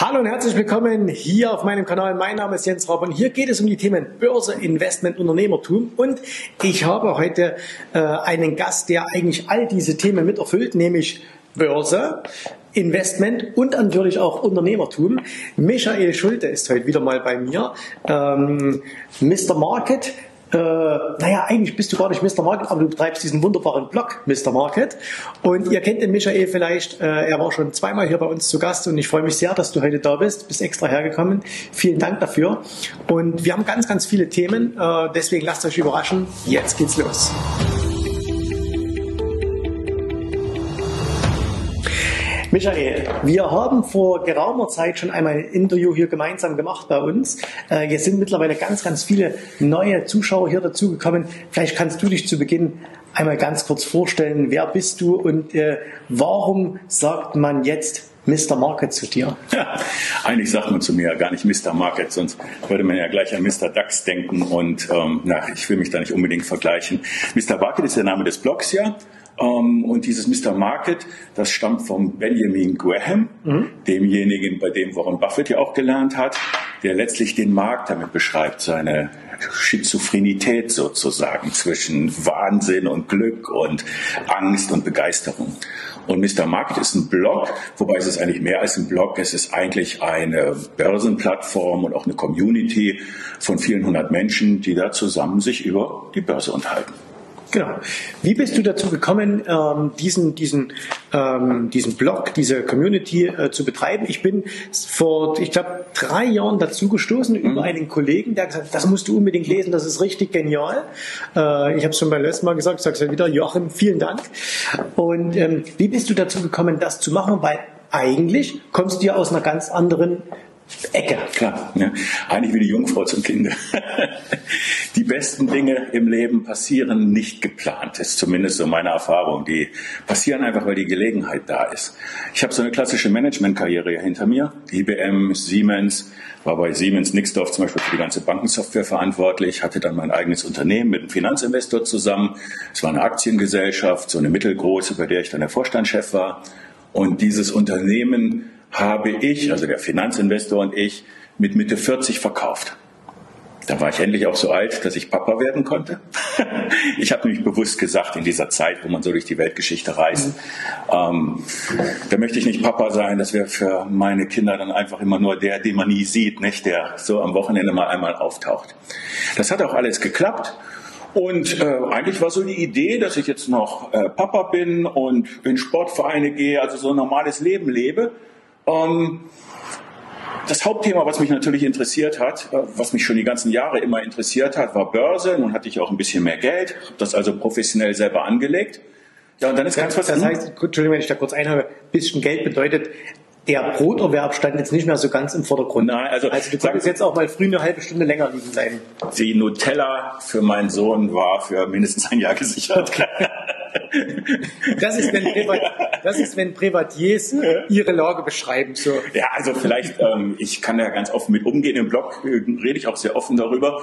Hallo und herzlich willkommen hier auf meinem Kanal. Mein Name ist Jens Raab und hier geht es um die Themen Börse, Investment, Unternehmertum. Und ich habe heute einen Gast, der eigentlich all diese Themen mit erfüllt, nämlich Börse, Investment und natürlich auch Unternehmertum. Michael Schulte ist heute wieder mal bei mir. Mr. Market. Eigentlich bist du gar nicht Mr. Market, aber du betreibst diesen wunderbaren Blog Mr. Market. Und ihr kennt den Michael vielleicht, er war schon zweimal hier bei uns zu Gast und ich freue mich sehr, dass du heute da bist extra hergekommen. Vielen Dank dafür. Und wir haben ganz, ganz viele Themen, deswegen lasst euch überraschen. Jetzt geht's los. Michael, wir haben vor geraumer Zeit schon einmal ein Interview hier gemeinsam gemacht bei uns. Jetzt sind mittlerweile ganz, ganz viele neue Zuschauer hier dazugekommen. Vielleicht kannst du dich zu Beginn einmal ganz kurz vorstellen. Wer bist du und warum sagt man jetzt Mr. Market zu dir? Ja, eigentlich sagt man zu mir ja gar nicht Mr. Market, sonst würde man ja gleich an Mr. DAX denken und ich will mich da nicht unbedingt vergleichen. Mr. Market ist der Name des Blogs, ja. Und dieses Mr. Market, das stammt von Benjamin Graham, demjenigen, bei dem Warren Buffett ja auch gelernt hat, der letztlich den Markt damit beschreibt, seine Schizophrenität sozusagen zwischen Wahnsinn und Glück und Angst und Begeisterung. Und Mr. Market ist ein Blog, wobei es ist eigentlich mehr als ein Blog, es ist eigentlich eine Börsenplattform und auch eine Community von vielen hundert Menschen, die da zusammen sich über die Börse unterhalten. Genau. Wie bist du dazu gekommen, diesen Blog, diese Community zu betreiben? Ich bin vor, ich glaube, 3 Jahren dazu gestoßen über einen Kollegen, der gesagt hat, das musst du unbedingt lesen, das ist richtig genial. Ich habe es schon beim letzten Mal gesagt, ich sage es ja wieder, Joachim, vielen Dank. Und wie bist du dazu gekommen, das zu machen? Weil eigentlich kommst du ja aus einer ganz anderen Ecke. Klar, ja. Eigentlich wie die Jungfrau zum Kinde. Die besten Dinge im Leben passieren nicht geplant, ist zumindest so meine Erfahrung. Die passieren einfach, weil die Gelegenheit da ist. Ich habe so eine klassische Managementkarriere hinter mir. IBM, Siemens, war bei Siemens Nixdorf zum Beispiel für die ganze Bankensoftware verantwortlich, hatte dann mein eigenes Unternehmen mit einem Finanzinvestor zusammen. Es war eine Aktiengesellschaft, so eine mittelgroße, bei der ich dann der Vorstandschef war. Und dieses Unternehmen habe ich, also der Finanzinvestor und ich, mit Mitte 40 verkauft. Da war ich endlich auch so alt, dass ich Papa werden konnte. Ich habe nämlich bewusst gesagt, in dieser Zeit, wo man so durch die Weltgeschichte reist, da möchte ich nicht Papa sein, das wäre für meine Kinder dann einfach immer nur der, den man nie sieht, nicht der so am Wochenende mal einmal auftaucht. Das hat auch alles geklappt. Und eigentlich war so die Idee, dass ich jetzt noch Papa bin und in Sportvereine gehe, also so ein normales Leben lebe. Das Hauptthema, was mich natürlich interessiert hat, was mich schon die ganzen Jahre immer interessiert hat, war Börse. Nun hatte ich auch ein bisschen mehr Geld, habe das also professionell selber angelegt. Ja, und dann ist ganz was. Das heißt, Entschuldigung, wenn ich da kurz einhabe, bisschen Geld bedeutet, der Broterwerb stand jetzt nicht mehr so ganz im Vordergrund. Nein, also du konntest jetzt auch mal früh eine halbe Stunde länger liegen bleiben. Die Nutella für meinen Sohn war für mindestens ein Jahr gesichert. Das ist, wenn Privatiers ihre Lage beschreiben. So. Ja, also vielleicht, ich kann da ganz offen mit umgehen. Im Blog rede ich auch sehr offen darüber.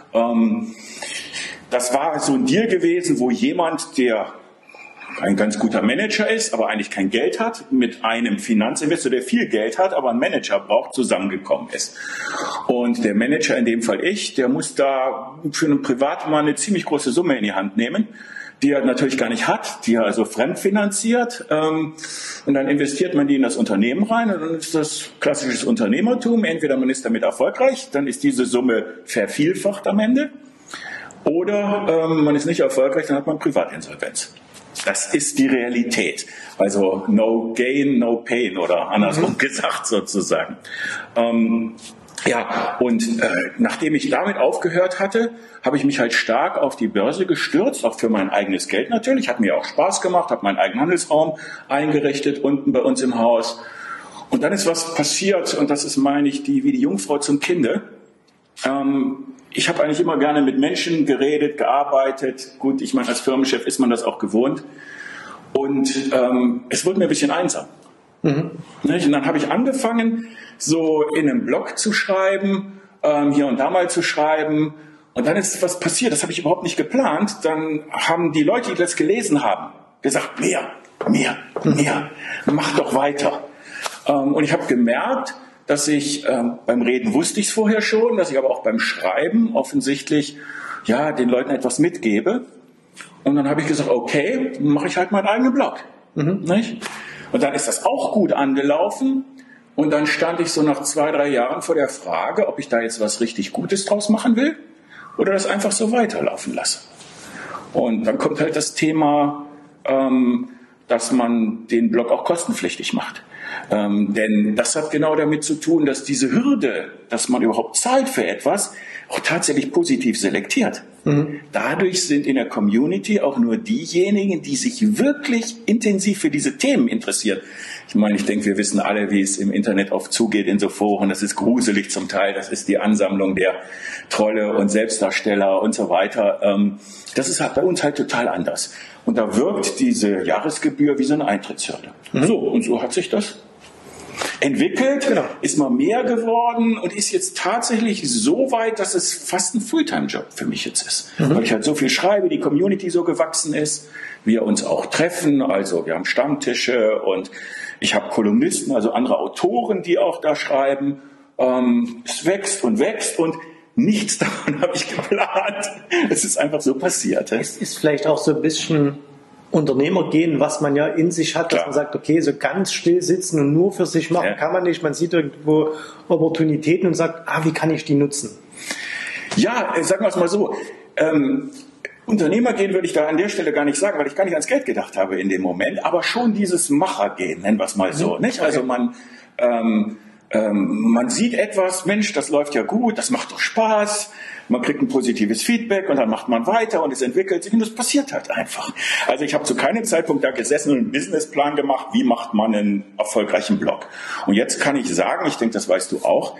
Das war so ein Deal gewesen, wo jemand, der ein ganz guter Manager ist, aber eigentlich kein Geld hat, mit einem Finanzinvestor, der viel Geld hat, aber einen Manager braucht, zusammengekommen ist. Und der Manager, in dem Fall ich, der muss da für einen Privatmann eine ziemlich große Summe in die Hand nehmen, die er natürlich gar nicht hat, die er also fremdfinanziert. Und dann investiert man die in das Unternehmen rein und dann ist das klassisches Unternehmertum. Entweder man ist damit erfolgreich, dann ist diese Summe vervielfacht am Ende, oder man ist nicht erfolgreich, dann hat man Privatinsolvenz. Das ist die Realität. Also no gain, no pain oder andersrum gesagt sozusagen. Nachdem ich damit aufgehört hatte, habe ich mich halt stark auf die Börse gestürzt, auch für mein eigenes Geld natürlich. Hat mir auch Spaß gemacht, habe meinen eigenen Handelsraum eingerichtet unten bei uns im Haus. Und dann ist was passiert und das ist, meine ich, wie die Jungfrau zum Kinde. Ich habe eigentlich immer gerne mit Menschen geredet, gearbeitet. Gut, ich meine, als Firmenchef ist man das auch gewohnt. Und es wurde mir ein bisschen einsam. Und dann habe ich angefangen, so in einem Blog zu schreiben, hier und da mal zu schreiben. Und dann ist was passiert, das habe ich überhaupt nicht geplant. Dann haben die Leute, die das gelesen haben, gesagt, mehr, mach doch weiter. Und ich habe gemerkt, dass ich beim Reden wusste ich es vorher schon, dass ich aber auch beim Schreiben offensichtlich ja den Leuten etwas mitgebe. Und dann habe ich gesagt, okay, mache ich halt meinen eigenen Blog. Nicht? Und dann ist das auch gut angelaufen. Und dann stand ich so nach 2, 3 Jahren vor der Frage, ob ich da jetzt was richtig Gutes draus machen will oder das einfach so weiterlaufen lasse. Und dann kommt halt das Thema, dass man den Blog auch kostenpflichtig macht. Denn das hat genau damit zu tun, dass diese Hürde, dass man überhaupt zahlt für etwas, auch tatsächlich positiv selektiert. Dadurch sind in der Community auch nur diejenigen, die sich wirklich intensiv für diese Themen interessieren. Ich meine, ich denke, wir wissen alle, wie es im Internet oft zugeht in so Foren. Das ist gruselig zum Teil. Das ist die Ansammlung der Trolle und Selbstdarsteller und so weiter. Das ist halt bei uns halt total anders. Und da wirkt diese Jahresgebühr wie so eine Eintrittshürde. So, und so hat sich das entwickelt, ist mal mehr geworden und ist jetzt tatsächlich so weit, dass es fast ein Fulltime-Job für mich jetzt ist. Weil ich halt so viel schreibe, die Community so gewachsen ist, wir uns auch treffen, also wir haben Stammtische und ich habe Kolumnisten, also andere Autoren, die auch da schreiben. Es wächst und nichts davon habe ich geplant. Es ist einfach so passiert. Es ist vielleicht auch so ein bisschen Unternehmergehen, was man ja in sich hat, dass man sagt, okay, so ganz still sitzen und nur für sich machen kann man nicht. Man sieht irgendwo Opportunitäten und sagt, wie kann ich die nutzen? Ja, sagen wir es mal so. Unternehmergehen würde ich da an der Stelle gar nicht sagen, weil ich gar nicht ans Geld gedacht habe in dem Moment, aber schon dieses Machergehen, nennen wir es mal so. Nicht? Also man sieht etwas, Mensch, das läuft ja gut, das macht doch Spaß, man kriegt ein positives Feedback und dann macht man weiter und es entwickelt sich und das passiert halt einfach. Also ich habe zu keinem Zeitpunkt da gesessen und einen Businessplan gemacht, wie macht man einen erfolgreichen Blog. Und jetzt kann ich sagen, ich denke, das weißt du auch,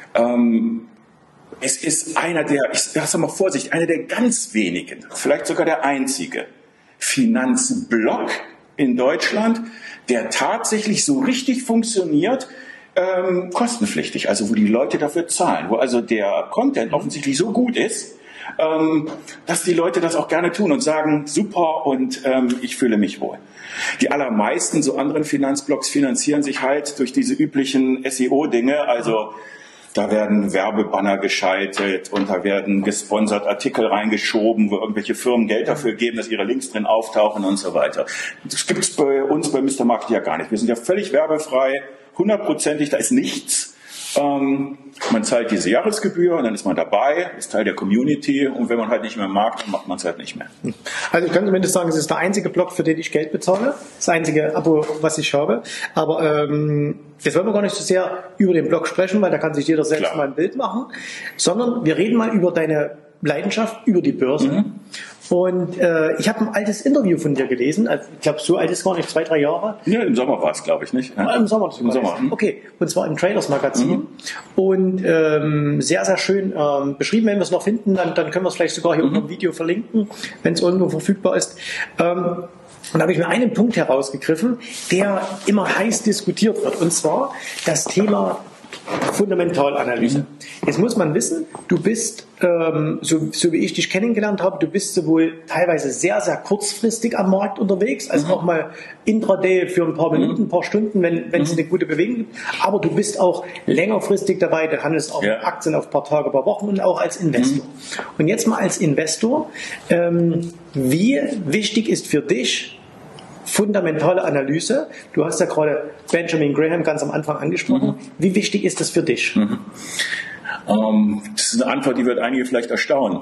es ist einer der, ich sag mal Vorsicht, einer der ganz wenigen, vielleicht sogar der einzige Finanzblog in Deutschland, der tatsächlich so richtig funktioniert, kostenpflichtig, also wo die Leute dafür zahlen, wo also der Content offensichtlich so gut ist, dass die Leute das auch gerne tun und sagen, super und ich fühle mich wohl. Die allermeisten so anderen Finanzblogs finanzieren sich halt durch diese üblichen SEO-Dinge, also da werden Werbebanner geschaltet und da werden gesponsert Artikel reingeschoben, wo irgendwelche Firmen Geld dafür geben, dass ihre Links drin auftauchen und so weiter. Das gibt es bei uns bei Mr. Market ja gar nicht. Wir sind ja völlig werbefrei, 100%ig, da ist nichts. Man zahlt diese Jahresgebühr und dann ist man dabei, ist Teil der Community und wenn man halt nicht mehr mag, dann macht man es halt nicht mehr. Also ich kann zumindest sagen, es ist der einzige Blog, für den ich Geld bezahle, das einzige Abo, was ich habe, aber jetzt wollen wir gar nicht so sehr über den Blog sprechen, weil da kann sich jeder selbst mal ein Bild machen, sondern wir reden mal über deine Leidenschaft, über die Börse. Und ich habe ein altes Interview von dir gelesen, also, ich glaube, so alt ist gar nicht, 2, 3 Jahre. Ja, im Sommer war es, glaube ich, nicht? Ja. Im Sommer. Okay, und zwar im Traders Magazin. Und sehr, sehr schön beschrieben. Wenn wir es noch finden, dann können wir es vielleicht sogar hier unter dem Video verlinken, wenn es irgendwo verfügbar ist. Und da habe ich mir einen Punkt herausgegriffen, der immer heiß diskutiert wird, und zwar das Thema Fundamentalanalyse. Jetzt muss man wissen, du bist, so wie ich dich kennengelernt habe, du bist sowohl teilweise sehr, sehr kurzfristig am Markt unterwegs, als auch mal intraday für ein paar Minuten, ein paar Stunden, wenn es eine gute Bewegung gibt. Aber du bist auch längerfristig dabei, du handelst auch Aktien auf ein paar Tage, ein paar Wochen und auch als Investor. Und jetzt mal als Investor, wie wichtig ist für dich fundamentale Analyse? Du hast ja gerade Benjamin Graham ganz am Anfang angesprochen. Wie wichtig ist das für dich? Das ist eine Antwort, die wird einige vielleicht erstaunen.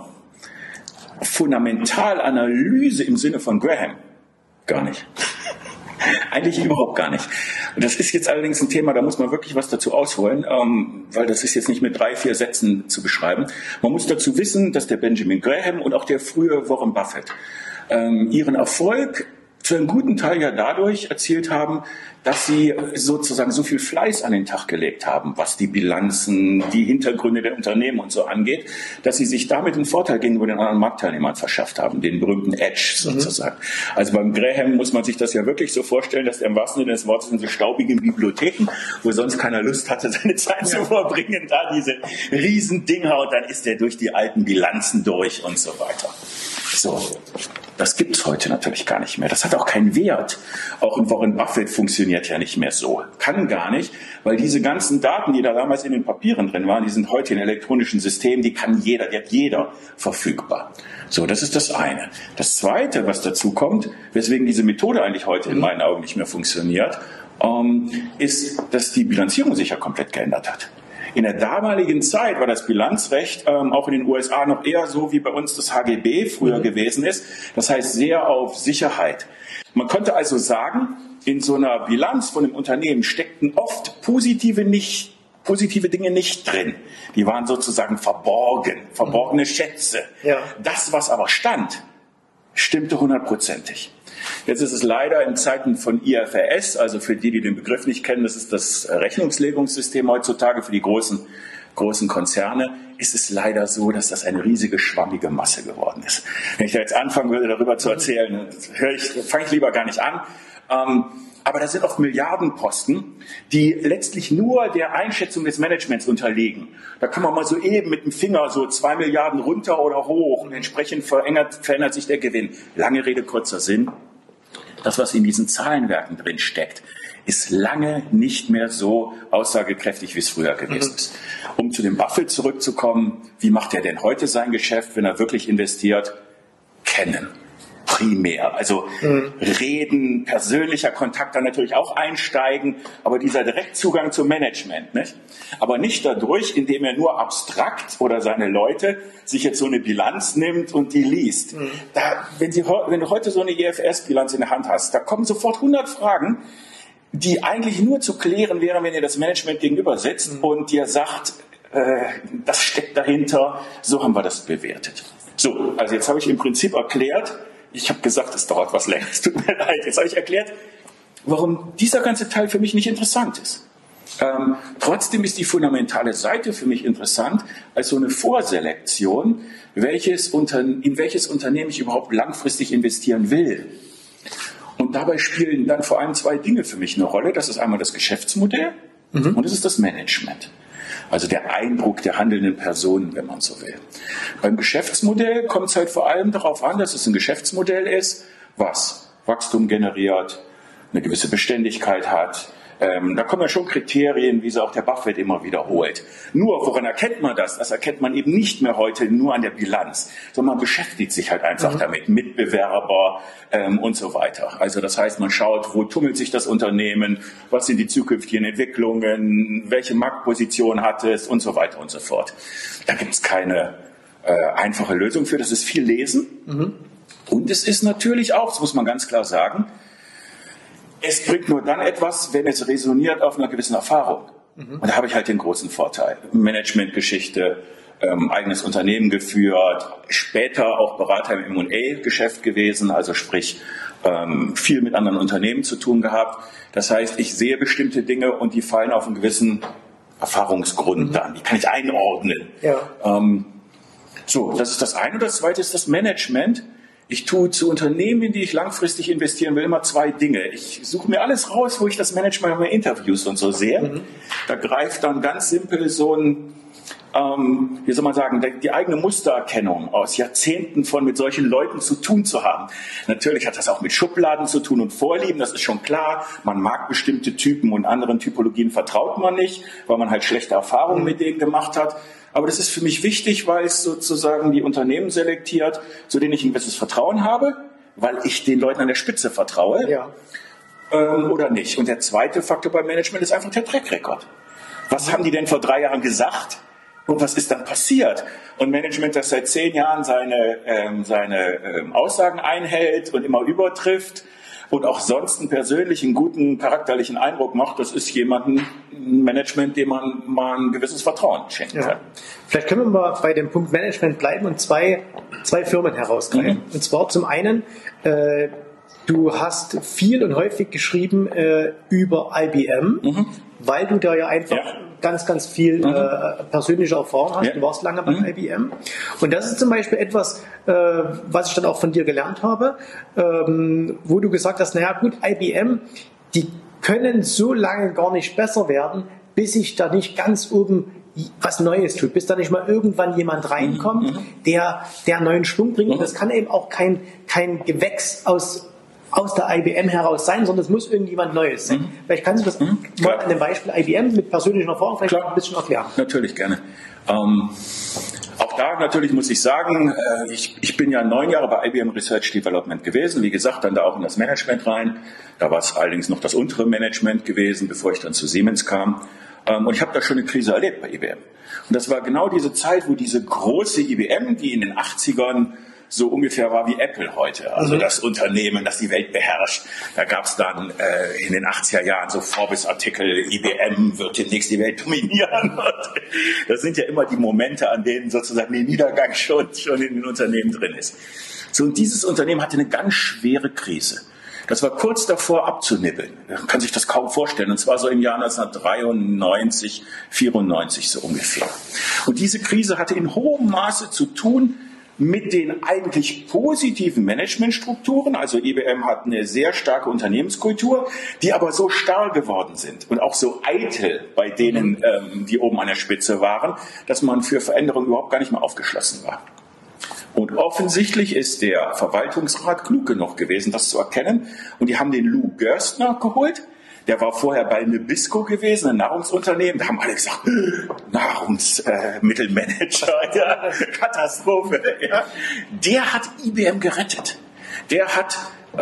Fundamentalanalyse im Sinne von Graham? Gar nicht. Eigentlich überhaupt gar nicht. Und das ist jetzt allerdings ein Thema, da muss man wirklich was dazu ausholen, weil das ist jetzt nicht mit 3, 4 Sätzen zu beschreiben. Man muss dazu wissen, dass der Benjamin Graham und auch der frühe Warren Buffett ihren Erfolg zu einem guten Teil ja dadurch erzielt haben, dass sie sozusagen so viel Fleiß an den Tag gelegt haben, was die Bilanzen, die Hintergründe der Unternehmen und so angeht, dass sie sich damit einen Vorteil gegenüber den anderen Marktteilnehmern verschafft haben, den berühmten Edge sozusagen. Also beim Graham muss man sich das ja wirklich so vorstellen, dass er im wahrsten Sinne des Wortes in so staubigen Bibliotheken, wo sonst keiner Lust hatte, seine Zeit zu verbringen, da diese Riesendinger und dann ist er durch die alten Bilanzen durch und so weiter. So, das gibt es heute natürlich gar nicht mehr. Das hat auch keinen Wert. Auch ein Warren Buffett funktioniert ja nicht mehr so. Kann gar nicht, weil diese ganzen Daten, die da damals in den Papieren drin waren, die sind heute in elektronischen Systemen, die hat jeder verfügbar. So, das ist das eine. Das zweite, was dazu kommt, weswegen diese Methode eigentlich heute in meinen Augen nicht mehr funktioniert, ist, dass die Bilanzierung sich ja komplett geändert hat. In der damaligen Zeit war das Bilanzrecht auch in den USA noch eher so, wie bei uns das HGB früher gewesen ist. Das heißt sehr auf Sicherheit. Man konnte also sagen, in so einer Bilanz von einem Unternehmen steckten oft positive Dinge nicht drin. Die waren sozusagen verborgene Schätze. Ja. Das, was aber stand, stimmte 100%. Jetzt ist es leider in Zeiten von IFRS, also für die den Begriff nicht kennen, das ist das Rechnungslegungssystem heutzutage für die großen Konzerne, ist es leider so, dass das eine riesige schwammige Masse geworden ist. Wenn ich da jetzt anfangen würde, darüber zu erzählen, fange ich lieber gar nicht an. Aber das sind oft Milliardenposten, die letztlich nur der Einschätzung des Managements unterliegen. Da kann man mal so eben mit dem Finger so 2 Milliarden runter oder hoch und entsprechend verändert sich der Gewinn. Lange Rede, kurzer Sinn. Das, was in diesen Zahlenwerken drin steckt, ist lange nicht mehr so aussagekräftig, wie es früher gewesen ist. Um zu dem Buffett zurückzukommen, wie macht er denn heute sein Geschäft, wenn er wirklich investiert? Kennen. Primär. Also reden, persönlicher Kontakt, dann natürlich auch einsteigen, aber dieser Direktzugang zum Management, nicht? Aber nicht dadurch, indem er nur abstrakt oder seine Leute sich jetzt so eine Bilanz nimmt und die liest. Wenn du heute so eine IFRS-Bilanz in der Hand hast, da kommen sofort 100 Fragen, die eigentlich nur zu klären wären, wenn ihr das Management gegenüber sitzt und dir sagt, das steckt dahinter, so haben wir das bewertet. So, also jetzt habe ich im Prinzip erklärt, ich habe gesagt, es dauert was länger, es tut mir leid. Jetzt habe ich erklärt, warum dieser ganze Teil für mich nicht interessant ist. Trotzdem ist die fundamentale Seite für mich interessant als so eine Vorselektion, in welches Unternehmen ich überhaupt langfristig investieren will. Und dabei spielen dann vor allem 2 Dinge für mich eine Rolle. Das ist einmal das Geschäftsmodell und das ist das Management. Also der Eindruck der handelnden Personen, wenn man so will. Beim Geschäftsmodell kommt es halt vor allem darauf an, dass es ein Geschäftsmodell ist, was Wachstum generiert, eine gewisse Beständigkeit hat. Da kommen ja schon Kriterien, wie sie auch der Buffett immer wiederholt. Nur, woran erkennt man das? Das erkennt man eben nicht mehr heute nur an der Bilanz, sondern man beschäftigt sich halt einfach damit, Mitbewerber und so weiter. Also das heißt, man schaut, wo tummelt sich das Unternehmen, was sind die zukünftigen Entwicklungen, welche Marktposition hat es und so weiter und so fort. Da gibt es keine einfache Lösung für, das ist viel Lesen. Und es ist natürlich auch, das muss man ganz klar sagen, es bringt nur dann etwas, wenn es resoniert auf einer gewissen Erfahrung. Und da habe ich halt den großen Vorteil. Managementgeschichte, eigenes Unternehmen geführt, später auch Berater im M&A-Geschäft gewesen, also sprich viel mit anderen Unternehmen zu tun gehabt. Das heißt, ich sehe bestimmte Dinge und die fallen auf einen gewissen Erfahrungsgrund dann. Die kann ich einordnen. Ja. So, das ist das eine. Und das zweite ist das Management. Ich tue zu Unternehmen, in die ich langfristig investieren will, immer 2 Dinge. Ich suche mir alles raus, wo ich das Management in Interviews und so sehe. Da greift dann ganz simpel so ein, wie soll man sagen, die eigene Mustererkennung aus Jahrzehnten von mit solchen Leuten zu tun zu haben. Natürlich hat das auch mit Schubladen zu tun und Vorlieben, das ist schon klar. Man mag bestimmte Typen und anderen Typologien vertraut man nicht, weil man halt schlechte Erfahrungen mit denen gemacht hat. Aber das ist für mich wichtig, weil es sozusagen die Unternehmen selektiert, zu denen ich ein gewisses Vertrauen habe, weil ich den Leuten an der Spitze vertraue oder nicht. Und der zweite Faktor beim Management ist einfach der Track Record. Was haben die denn vor 3 Jahren gesagt und was ist dann passiert? Und Management, das seit 10 Jahren seine Aussagen einhält und immer übertrifft und auch sonst einen persönlichen, guten, charakterlichen Eindruck macht, das ist ein Management, dem man mal ein gewisses Vertrauen schenken kann. Vielleicht können wir mal bei dem Punkt Management bleiben und zwei Firmen herausgreifen. Und zwar zum einen, du hast viel und häufig geschrieben über IBM, weil du da ja einfach ganz, ganz viel persönliche Erfahrung hast. Du warst lange bei IBM. Und das ist zum Beispiel etwas, was ich dann auch von dir gelernt habe, wo du gesagt hast, naja gut, IBM, die können so lange gar nicht besser werden, bis sich da nicht ganz oben was Neues tut, bis da nicht mal irgendwann jemand reinkommt, der neuen Schwung bringt. Und das kann eben auch kein Gewächs aus der IBM heraus sein, sondern es muss irgendjemand Neues sein. Vielleicht kannst du das mal an dem Beispiel IBM mit persönlichen Erfahrungen vielleicht ein bisschen erklären. Natürlich, gerne. Auch da natürlich muss ich sagen, ich bin ja 9 Jahre bei IBM Research Development gewesen. Wie gesagt, dann da auch in das Management rein. Da war es allerdings noch das untere Management gewesen, bevor ich dann zu Siemens kam. Und ich habe da schon eine Krise erlebt bei IBM. Und das war genau diese Zeit, wo diese große IBM, die in den 80ern so ungefähr war wie Apple heute. Also das Unternehmen, das die Welt beherrscht. Da gab es dann in den 80er Jahren so Forbes-Artikel, IBM wird demnächst die Welt dominieren. Und das sind ja immer die Momente, an denen sozusagen der Niedergang schon in den Unternehmen drin ist. So, und dieses Unternehmen hatte eine ganz schwere Krise. Das war kurz davor abzunibbeln. Man kann sich das kaum vorstellen. Und zwar so im Jahr 1993, 94 so ungefähr. Und diese Krise hatte in hohem Maße zu tun mit den eigentlich positiven Managementstrukturen. Also IBM hat eine sehr starke Unternehmenskultur, die aber so starr geworden sind und auch so eitel bei denen, die oben an der Spitze waren, dass man für Veränderungen überhaupt gar nicht mehr aufgeschlossen war. Und offensichtlich ist der Verwaltungsrat klug genug gewesen, das zu erkennen. Und die haben den Lou Gerstner geholt. Der war vorher bei Nabisco gewesen, ein Nahrungsunternehmen. Da haben alle gesagt, Nahrungsmittelmanager, Katastrophe. Ja. Der hat IBM gerettet. Der hat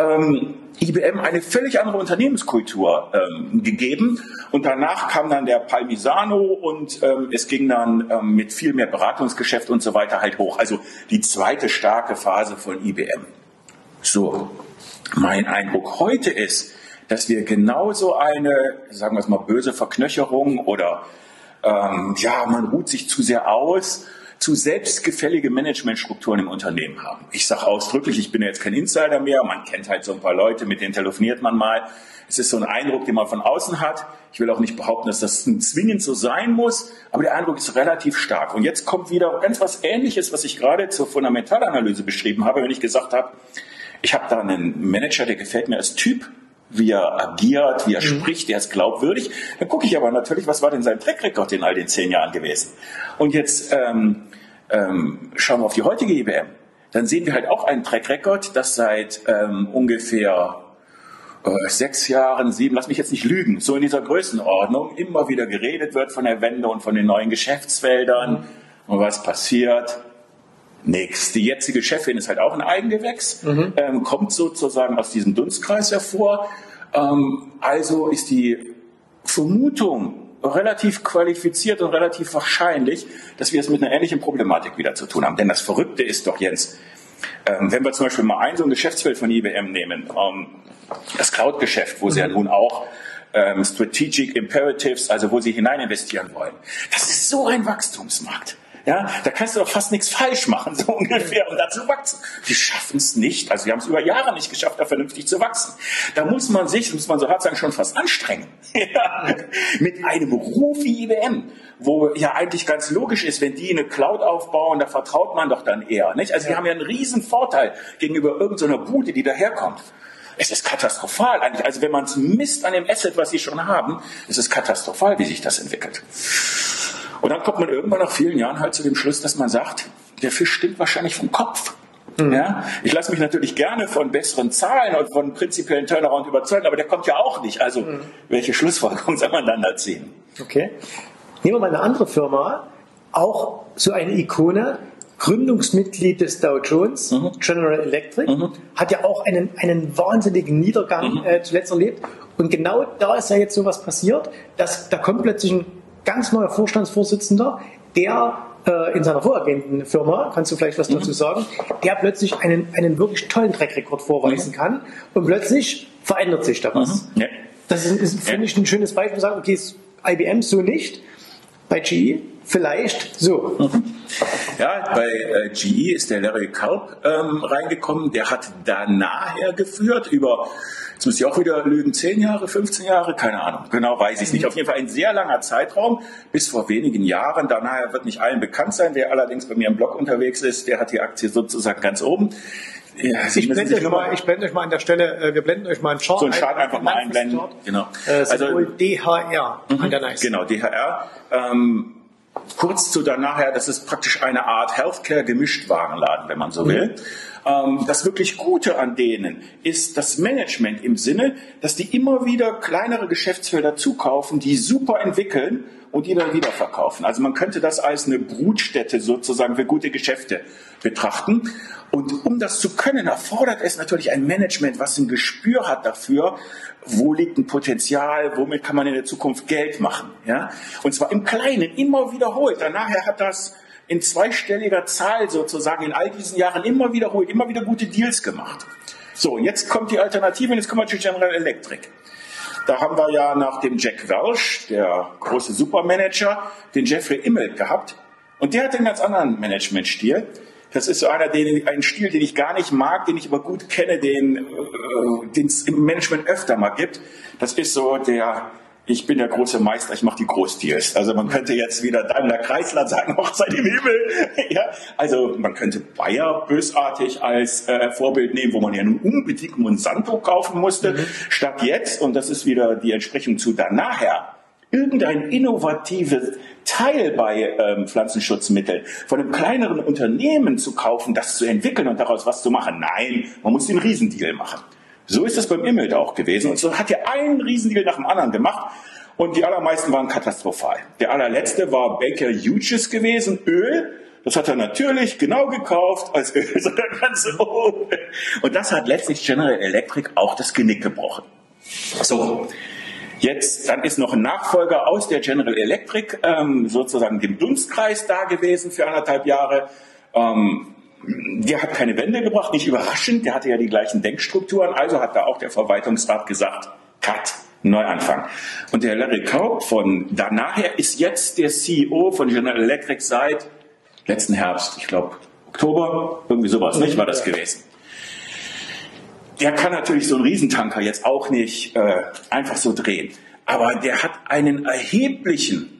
IBM eine völlig andere Unternehmenskultur gegeben. Und danach kam dann der Palmisano und es ging dann mit viel mehr Beratungsgeschäft und so weiter halt hoch. Also die zweite starke Phase von IBM. So, mein Eindruck heute ist, dass wir genauso eine, sagen wir es mal, böse Verknöcherung oder man ruht sich zu sehr aus, zu selbstgefällige Managementstrukturen im Unternehmen haben. Ich sage ausdrücklich, ich bin jetzt kein Insider mehr, man kennt halt so ein paar Leute, mit denen telefoniert man mal. Es ist so ein Eindruck, den man von außen hat. Ich will auch nicht behaupten, dass das zwingend so sein muss, aber der Eindruck ist relativ stark. Und jetzt kommt wieder ganz was Ähnliches, was ich gerade zur Fundamentalanalyse beschrieben habe, wenn ich gesagt habe, ich habe da einen Manager, der gefällt mir als Typ, wie er agiert, wie er spricht, der ist glaubwürdig. Dann gucke ich aber natürlich, was war denn sein Track Record in all den 10 Jahren gewesen. Und jetzt schauen wir auf die heutige IBM. Dann sehen wir halt auch einen Track Record, das seit ungefähr 6 Jahren, 7, lass mich jetzt nicht lügen, so in dieser Größenordnung immer wieder geredet wird von der Wende und von den neuen Geschäftsfeldern. Und was passiert? Nix. Die jetzige Chefin ist halt auch ein Eigengewächs, kommt sozusagen aus diesem Dunstkreis hervor. Also ist die Vermutung relativ qualifiziert und relativ wahrscheinlich, dass wir es mit einer ähnlichen Problematik wieder zu tun haben. Denn das Verrückte ist doch, Jens, wenn wir zum Beispiel mal so ein Geschäftsfeld von IBM nehmen, das Cloud-Geschäft, wo sie ja nun auch Strategic Imperatives, also wo sie hinein investieren wollen. Das ist so ein Wachstumsmarkt. Ja, da kannst du doch fast nichts falsch machen, so ungefähr, um da zu wachsen. Die schaffen es nicht, also wir haben es über Jahre nicht geschafft, da vernünftig zu wachsen. Da muss man sich, muss man so hart sagen, schon fast anstrengen. Ja, mit einem Ruf wie IBM, wo ja eigentlich ganz logisch ist, wenn die eine Cloud aufbauen, da vertraut man doch dann eher. Nicht? Also wir haben ja einen riesen Vorteil gegenüber irgendeiner Bude, die daherkommt. Es ist katastrophal eigentlich. Also wenn man es misst an dem Asset, was sie schon haben, ist es katastrophal, wie sich das entwickelt. Und dann kommt man irgendwann nach vielen Jahren halt zu dem Schluss, dass man sagt, der Fisch stinkt wahrscheinlich vom Kopf. Ja? Ich lasse mich natürlich gerne von besseren Zahlen und von prinzipiellen Turnaround überzeugen, aber der kommt ja auch nicht. Also welche Schlussfolgerung soll man dann da ziehen? Okay. Nehmen wir mal eine andere Firma, auch so eine Ikone, Gründungsmitglied des Dow Jones, General Electric, hat ja auch einen wahnsinnigen Niedergang zuletzt erlebt. Und genau da ist ja jetzt sowas passiert, dass da kommt plötzlich ein ganz neuer Vorstandsvorsitzender, der in seiner vorhergehenden Firma, kannst du vielleicht was dazu sagen, der plötzlich einen wirklich tollen Track-Record vorweisen kann und plötzlich verändert sich da was. Ja. Das ist finde ich, ein schönes Beispiel, zu sagen, okay, ist IBM so nicht, bei GE vielleicht so. Ja, bei GE ist der Larry Culp reingekommen, der hat danach geführt über, jetzt müsste ich auch wieder lügen, 10 Jahre, 15 Jahre, keine Ahnung, genau weiß ich es nicht. Auf jeden Fall ein sehr langer Zeitraum, bis vor wenigen Jahren. Danach wird nicht allen bekannt sein, wer allerdings bei mir im Blog unterwegs ist, der hat die Aktie sozusagen ganz oben. Ja, ich blende euch mal an der Stelle, wir blenden euch mal einen Chart. So einen Chart einfach mal einblenden. Genau. Also DHR an der Nice. Genau, DHR. kurz zu nachher, das ist praktisch eine Art Healthcare-Gemischtwarenladen, wenn man so will. Das wirklich Gute an denen ist das Management im Sinne, dass die immer wieder kleinere Geschäftsfelder zukaufen, die super entwickeln und die dann wieder verkaufen. Also man könnte das als eine Brutstätte sozusagen für gute Geschäfte betrachten. Und um das zu können, erfordert es natürlich ein Management, was ein Gespür hat dafür, wo liegt ein Potenzial, womit kann man in der Zukunft Geld machen. Ja? Und zwar im Kleinen, immer wiederholt. Danach hat das in zweistelliger Zahl sozusagen in all diesen Jahren immer wiederholt, immer wieder gute Deals gemacht. So, jetzt kommt die Alternative und jetzt kommen wir zu General Electric. Da haben wir ja nach dem Jack Welch, der große Supermanager, den Jeffrey Immelt gehabt. Und der hat einen ganz anderen Managementstil. Das ist so ein Stil, den ich gar nicht mag, den ich aber gut kenne, den es im Management öfter mal gibt. Das ist so ich bin der große Meister, ich mache die Großdeals. Also man könnte jetzt wieder Daimler Chrysler sagen, Hochzeit im Himmel. Ja, also man könnte Bayer bösartig als Vorbild nehmen, wo man ja nun unbedingt Monsanto kaufen musste, statt jetzt, und das ist wieder die Entsprechung zu nachher, irgendein innovatives Teil bei Pflanzenschutzmitteln von einem kleineren Unternehmen zu kaufen, das zu entwickeln und daraus was zu machen. Nein, man muss den Riesendeal machen. So ist es beim Immelt auch gewesen. Und so hat er einen Riesendeal nach dem anderen gemacht. Und die allermeisten waren katastrophal. Der allerletzte war Baker Hughes gewesen, Öl. Das hat er natürlich genau gekauft als Öl, so der ganze Öl. Und das hat letztlich General Electric auch das Genick gebrochen. So, jetzt, dann ist noch ein Nachfolger aus der General Electric, sozusagen dem Dunstkreis da gewesen für 1,5 Jahre. Der hat keine Wende gebracht, nicht überraschend, der hatte ja die gleichen Denkstrukturen, also hat da auch der Verwaltungsrat gesagt, Cut, Neuanfang. Und der Larry Culp von nachher ist jetzt der CEO von General Electric seit letzten Herbst, ich glaube Oktober, irgendwie sowas, nicht, war das gewesen. Der kann natürlich so einen Riesentanker jetzt auch nicht einfach so drehen, aber der hat einen erheblichen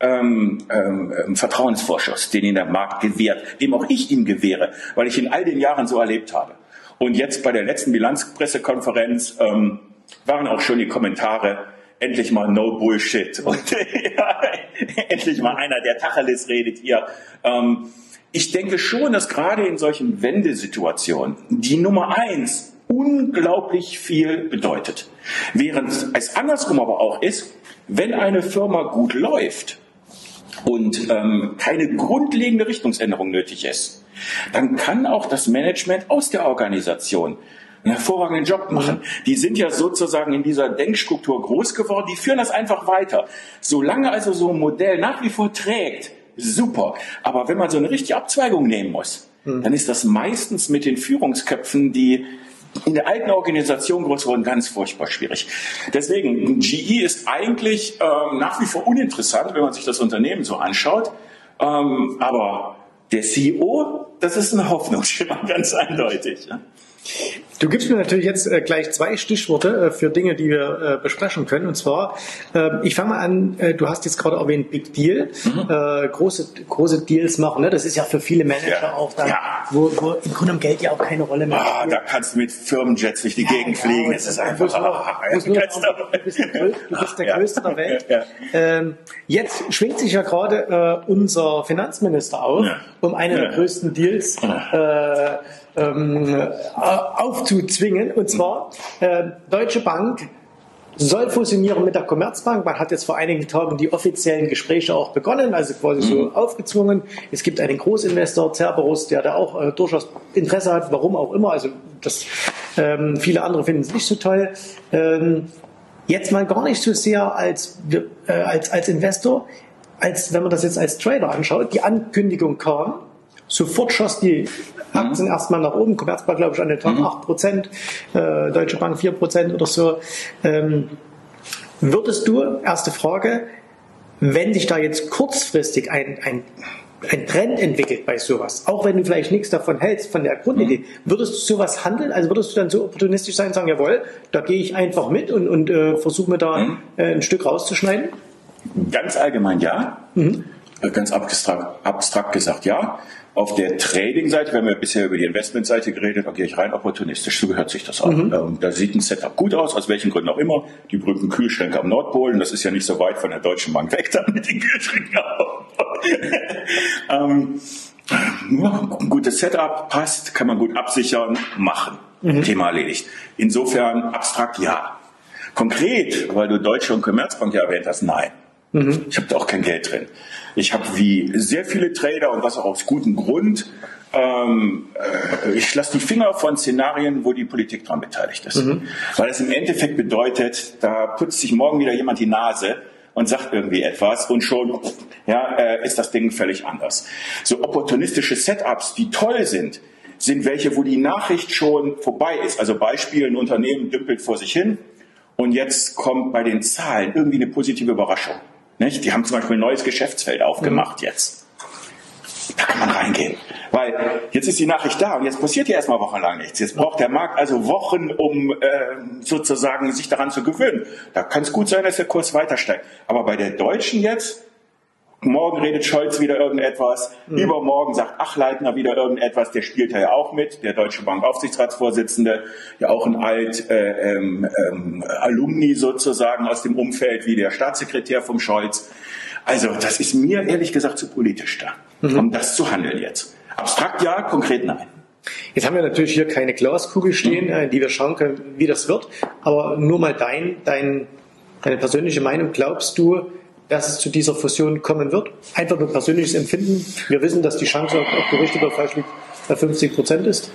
Vertrauensvorschuss, den ihn der Markt gewährt, dem auch ich ihm gewähre, weil ich in all den Jahren so erlebt habe. Und jetzt bei der letzten Bilanzpressekonferenz waren auch schon die Kommentare, endlich mal no Bullshit und ja, endlich mal einer, der Tacheles redet hier. Ich denke schon, dass gerade in solchen Wendesituationen die Nummer 1 unglaublich viel bedeutet. Während es andersrum aber auch ist, wenn eine Firma gut läuft und keine grundlegende Richtungsänderung nötig ist, dann kann auch das Management aus der Organisation einen hervorragenden Job machen. Die sind ja sozusagen in dieser Denkstruktur groß geworden, die führen das einfach weiter. Solange also so ein Modell nach wie vor trägt, super. Aber wenn man so eine richtige Abzweigung nehmen muss, dann ist das meistens mit den Führungsköpfen, die in der alten Organisation groß wurden, ganz furchtbar schwierig. Deswegen, GE ist eigentlich nach wie vor uninteressant, wenn man sich das Unternehmen so anschaut. Aber der CEO, das ist eine Hoffnungsschimmer, ganz eindeutig. Ja. Du gibst mir natürlich jetzt gleich 2 Stichworte für Dinge, die wir besprechen können. Und zwar, ich fange mal an, du hast jetzt gerade erwähnt, Big Deal, große Deals machen. Ne? Das ist ja für viele Manager auch dann, wo im Grunde Geld ja auch keine Rolle mehr spielt. Da kannst du mit Firmenjets durch die Gegend fliegen. Das ist einfach du bist der Größte der Welt. Jetzt schwingt sich ja gerade unser Finanzminister auf, um einen der größten Deals aufzuzwingen. Und zwar, Deutsche Bank soll fusionieren mit der Commerzbank. Man hat jetzt vor einigen Tagen die offiziellen Gespräche auch begonnen, also quasi so aufgezwungen. Es gibt einen Großinvestor, Cerberus, der da auch durchaus Interesse hat, warum auch immer. Also das, viele andere finden es nicht so toll. Jetzt mal gar nicht so sehr als Investor, als wenn man das jetzt als Trader anschaut. Die Ankündigung kam, sofort schoss die Aktien erstmal nach oben. Commerzbank, glaube ich, an den Tag 8%, Deutsche Bank 4% oder so. Würdest du, erste Frage, wenn sich da jetzt kurzfristig ein Trend entwickelt bei sowas, auch wenn du vielleicht nichts davon hältst, von der Grundidee, würdest du sowas handeln? Also würdest du dann so opportunistisch sein und sagen, jawohl, da gehe ich einfach mit und versuche mir da ein Stück rauszuschneiden? Ganz allgemein ja. Ganz abstrakt gesagt ja. Auf der Trading-Seite, wir haben ja bisher über die Investment-Seite geredet, da gehe ich rein opportunistisch, so gehört sich das an. Da sieht ein Setup gut aus welchen Gründen auch immer. Die berühmten Kühlschränke am Nordpol, und das ist ja nicht so weit von der Deutschen Bank weg, dann mit den Kühlschränken auch. Nur ein gutes Setup passt, kann man gut absichern, machen. Thema erledigt. Insofern abstrakt ja. Konkret, weil du Deutsche und Commerzbank ja erwähnt hast, nein. Ich habe da auch kein Geld drin. Ich habe wie sehr viele Trader und das auch aus gutem Grund. Ich lasse die Finger von Szenarien, wo die Politik dran beteiligt ist. Weil es im Endeffekt bedeutet, da putzt sich morgen wieder jemand die Nase und sagt irgendwie etwas und schon ist das Ding völlig anders. So opportunistische Setups, die toll sind welche, wo die Nachricht schon vorbei ist. Also Beispiel, ein Unternehmen dümpelt vor sich hin und jetzt kommt bei den Zahlen irgendwie eine positive Überraschung. Nicht? Die haben zum Beispiel ein neues Geschäftsfeld aufgemacht jetzt. Da kann man reingehen. Weil jetzt ist die Nachricht da und jetzt passiert ja erstmal wochenlang nichts. Jetzt braucht der Markt also Wochen, um sozusagen sich daran zu gewöhnen. Da kann es gut sein, dass der Kurs weiter steigt. Aber bei der Deutschen jetzt, morgen redet Scholz wieder irgendetwas, übermorgen sagt Achleitner wieder irgendetwas, der spielt ja auch mit, der Deutsche Bank Aufsichtsratsvorsitzende, ja auch ein Alumni sozusagen aus dem Umfeld wie der Staatssekretär vom Scholz. Also das ist mir ehrlich gesagt zu politisch da, um das zu handeln jetzt. Abstrakt ja, konkret nein. Jetzt haben wir natürlich hier keine Glaskugel stehen, die wir schauen können, wie das wird, aber nur mal deine persönliche Meinung. Glaubst du, dass es zu dieser Fusion kommen wird? Einfach nur persönliches Empfinden. Wir wissen, dass die Chance, ob du richtig oder falsch liegt, bei 50% ist.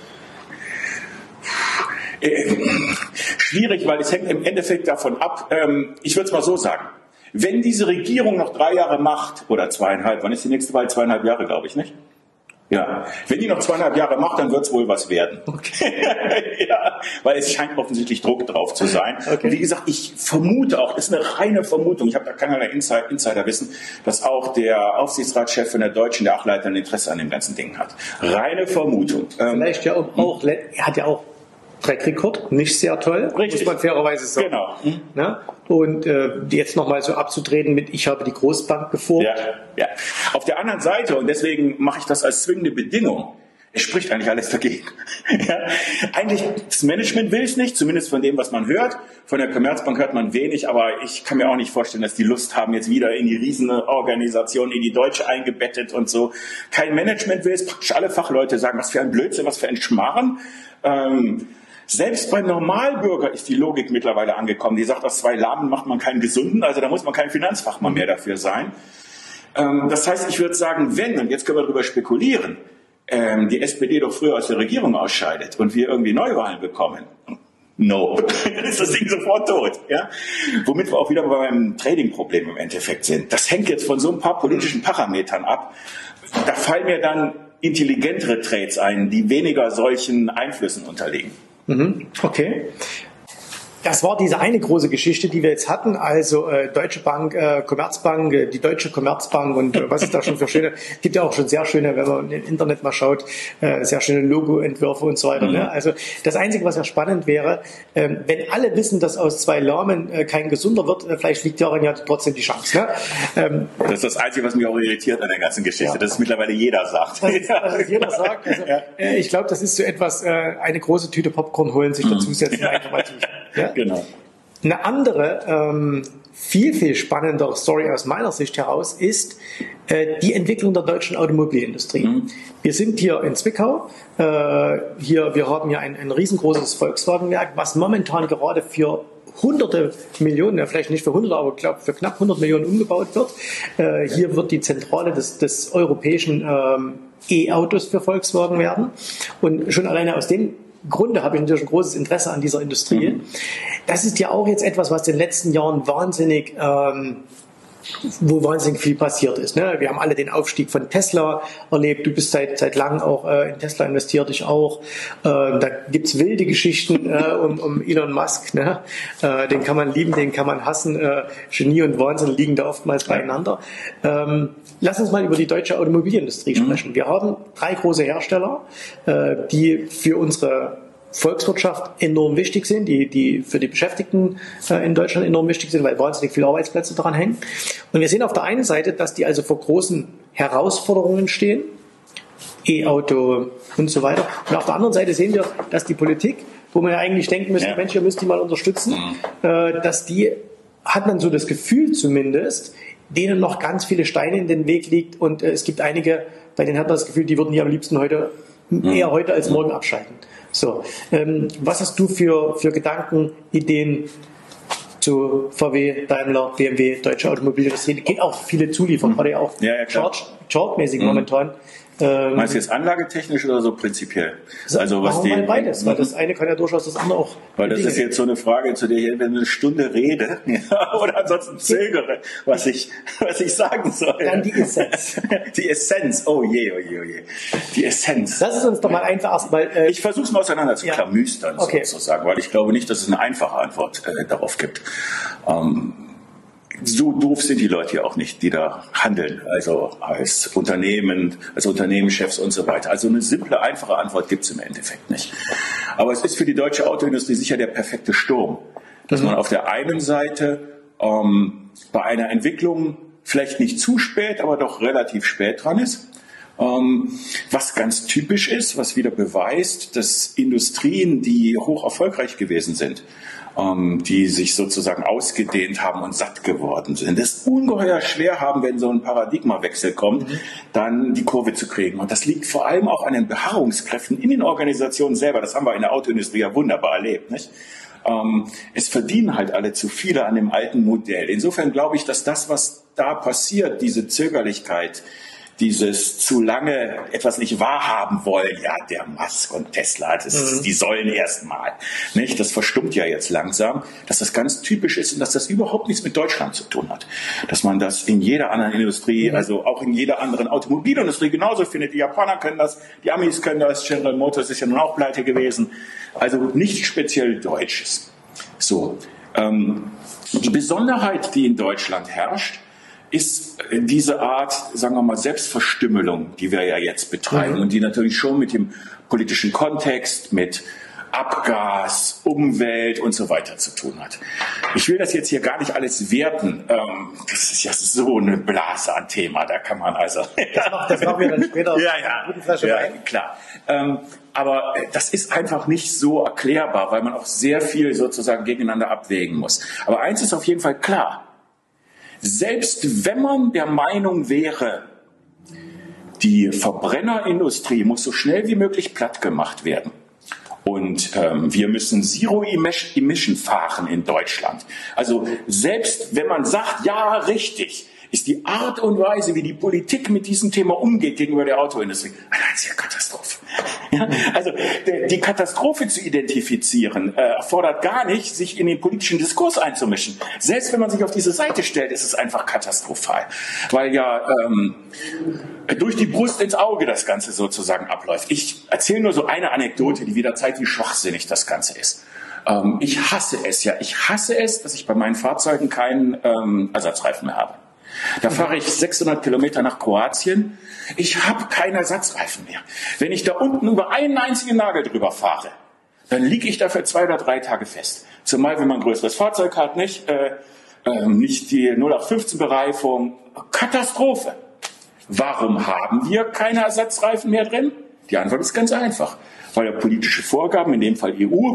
Schwierig, weil es hängt im Endeffekt davon ab, ich würde es mal so sagen, wenn diese Regierung noch 3 Jahre macht, oder 2,5, wann ist die nächste Wahl? 2,5 Jahre, glaube ich, nicht? Ja, wenn die noch 2,5 Jahre macht, dann wird es wohl was werden. Okay. Ja, weil es scheint offensichtlich Druck drauf zu sein. Okay. Und wie gesagt, ich vermute auch, das ist eine reine Vermutung, ich habe da keinerlei Insider wissen, dass auch der Aufsichtsratschef von der Deutschen, der Achleiter, ein Interesse an dem ganzen Ding hat. Reine Vermutung. Vielleicht ja auch, er hat ja auch Track-Record, nicht sehr toll, richtig, muss man fairerweise sagen. Genau. Ja? Und jetzt nochmal so abzutreten mit, ich habe die Großbank geformt. Ja. Auf der anderen Seite, und deswegen mache ich das als zwingende Bedingung, es spricht eigentlich alles dagegen. Ja? Eigentlich, das Management will es nicht, zumindest von dem, was man hört. Von der Commerzbank hört man wenig, aber ich kann mir auch nicht vorstellen, dass die Lust haben, jetzt wieder in die Riesenorganisation, in die Deutsche eingebettet und so. Kein Management will es, praktisch alle Fachleute sagen, was für ein Blödsinn, was für ein Schmarrn. Selbst beim Normalbürger ist die Logik mittlerweile angekommen. Die sagt, aus 2 Lahmen macht man keinen Gesunden, also da muss man kein Finanzfachmann mehr dafür sein. Das heißt, ich würde sagen, wenn, und jetzt können wir darüber spekulieren, die SPD doch früher aus der Regierung ausscheidet und wir irgendwie Neuwahlen bekommen, no, dann ist das Ding sofort tot. Ja? Womit wir auch wieder bei meinem Trading-Problem im Endeffekt sind. Das hängt jetzt von so ein paar politischen Parametern ab. Da fallen mir dann intelligentere Trades ein, die weniger solchen Einflüssen unterliegen. Okay. Das war diese eine große Geschichte, die wir jetzt hatten, also Deutsche Bank, Commerzbank, die Deutsche Commerzbank und was ist da schon für schöne, gibt ja auch schon sehr schöne, wenn man im Internet mal schaut, sehr schöne Logo-Entwürfe und so weiter. Ne? Also das Einzige, was ja spannend wäre, wenn alle wissen, dass aus 2 Lahmen kein Gesunder wird, vielleicht liegt darin ja trotzdem die Chance. Ne? Das ist das Einzige, was mich auch irritiert an der ganzen Geschichte, dass es mittlerweile jeder sagt. Dass jeder sagt. Also, ich glaube, das ist so etwas, eine große Tüte Popcorn holen, sich dazusetzen, einfach mal zuschauen. Ja? Genau. Eine andere, viel spannendere Story aus meiner Sicht heraus ist die Entwicklung der deutschen Automobilindustrie. Wir sind hier in Zwickau. Wir haben hier ein riesengroßes Volkswagenwerk, was momentan gerade für hunderte Millionen, ja vielleicht nicht für 100, aber ich glaube für knapp 100 Millionen umgebaut wird. Hier wird die Zentrale des europäischen E-Autos für Volkswagen werden. Und schon alleine aus dem Grunde habe ich natürlich ein großes Interesse an dieser Industrie. Das ist ja auch jetzt etwas, was in den letzten Jahren wahnsinnig viel passiert ist. Ne? Wir haben alle den Aufstieg von Tesla erlebt. Du bist seit langem auch in Tesla investiert, ich auch. Da gibt's wilde Geschichten um Elon Musk. Ne? Den kann man lieben, den kann man hassen. Genie und Wahnsinn liegen da oftmals beieinander. Lass uns mal über die deutsche Automobilindustrie sprechen. Wir haben 3 große Hersteller, die für unsere Volkswirtschaft enorm wichtig sind, die für die Beschäftigten in Deutschland enorm wichtig sind, weil wahnsinnig viele Arbeitsplätze daran hängen. Und wir sehen auf der einen Seite, dass die also vor großen Herausforderungen stehen, E-Auto und so weiter. Und auf der anderen Seite sehen wir, dass die Politik, wo man ja eigentlich denken müsste, Mensch, ihr müsst die mal unterstützen, dass die, hat man so das Gefühl zumindest, denen noch ganz viele Steine in den Weg liegt und es gibt einige, bei denen hat man das Gefühl, die würden hier am liebsten eher heute als morgen abschalten. So, was hast du für Gedanken, Ideen zu VW, Daimler, BMW, Deutsche Automobilindustrie? Geht auch viele Zulieferer, gerade auch Chartmäßig momentan. Meinst du jetzt anlagetechnisch oder so prinzipiell? Also was die beides, weil das eine kann ja durchaus das andere auch. Weil das ist jetzt so eine Frage, zu der ich entweder eine Stunde rede oder ansonsten zögere, was ich sagen soll. Dann die Essenz. Die Essenz, oh je. Die Essenz. Lass es uns doch mal einfach erstmal. Ich versuche es mal auseinander zu klamüstern, sozusagen, weil ich glaube nicht, dass es eine einfache Antwort darauf gibt. So doof sind die Leute ja auch nicht, die da handeln, also als Unternehmen, als Unternehmenschefs und so weiter. Also eine simple, einfache Antwort gibt es im Endeffekt nicht. Aber es ist für die deutsche Autoindustrie sicher der perfekte Sturm, dass man auf der einen Seite bei einer Entwicklung vielleicht nicht zu spät, aber doch relativ spät dran ist. Was ganz typisch ist, was wieder beweist, dass Industrien, die hoch erfolgreich gewesen sind, die sich sozusagen ausgedehnt haben und satt geworden sind, es ungeheuer schwer haben, wenn so ein Paradigmawechsel kommt, dann die Kurve zu kriegen. Und das liegt vor allem auch an den Beharrungskräften in den Organisationen selber. Das haben wir in der Autoindustrie ja wunderbar erlebt, nicht? Es verdienen halt alle zu viele an dem alten Modell. Insofern glaube ich, dass das, was da passiert, diese Zögerlichkeit, dieses zu lange etwas nicht wahrhaben wollen, ja, der Musk und Tesla, die sollen erst mal, nicht? Das verstummt ja jetzt langsam, dass das ganz typisch ist und dass das überhaupt nichts mit Deutschland zu tun hat. Dass man das in jeder anderen Industrie, also auch in jeder anderen Automobilindustrie genauso findet. Die Japaner können das, die Amis können das, General Motors ist ja nun auch pleite gewesen. Also nicht speziell Deutsches. So, die Besonderheit, die in Deutschland herrscht, ist diese Art, sagen wir mal, Selbstverstümmelung, die wir ja jetzt betreiben und die natürlich schon mit dem politischen Kontext, mit Abgas, Umwelt und so weiter zu tun hat. Ich will das jetzt hier gar nicht alles werten. Das ist ja so eine Blase an Thema, da kann man also... Das machen wir dann später. Ja, klar. Aber das ist einfach nicht so erklärbar, weil man auch sehr viel sozusagen gegeneinander abwägen muss. Aber eins ist auf jeden Fall klar. Selbst wenn man der Meinung wäre, die Verbrennerindustrie muss so schnell wie möglich platt gemacht werden und wir müssen Zero Emission fahren in Deutschland. Also selbst wenn man sagt, ja, richtig, ist die Art und Weise, wie die Politik mit diesem Thema umgeht gegenüber der Autoindustrie, eine einzige Katastrophe. Ja, also die Katastrophe zu identifizieren, erfordert gar nicht, sich in den politischen Diskurs einzumischen. Selbst wenn man sich auf diese Seite stellt, ist es einfach katastrophal. Weil ja durch die Brust ins Auge das Ganze sozusagen abläuft. Ich erzähle nur so eine Anekdote, die wieder zeigt, wie schwachsinnig das Ganze ist. Ich hasse es, dass ich bei meinen Fahrzeugen keinen Ersatzreifen mehr habe. Da fahre ich 600 Kilometer nach Kroatien. Ich habe keinen Ersatzreifen mehr. Wenn ich da unten über einen einzigen Nagel drüber fahre, dann liege ich dafür 2 oder 3 Tage fest. Zumal, wenn man ein größeres Fahrzeug hat, nicht die 0815-Bereifung. Katastrophe. Warum haben wir keine Ersatzreifen mehr drin? Die Antwort ist ganz einfach. Weil ja politische Vorgaben, in dem Fall EU,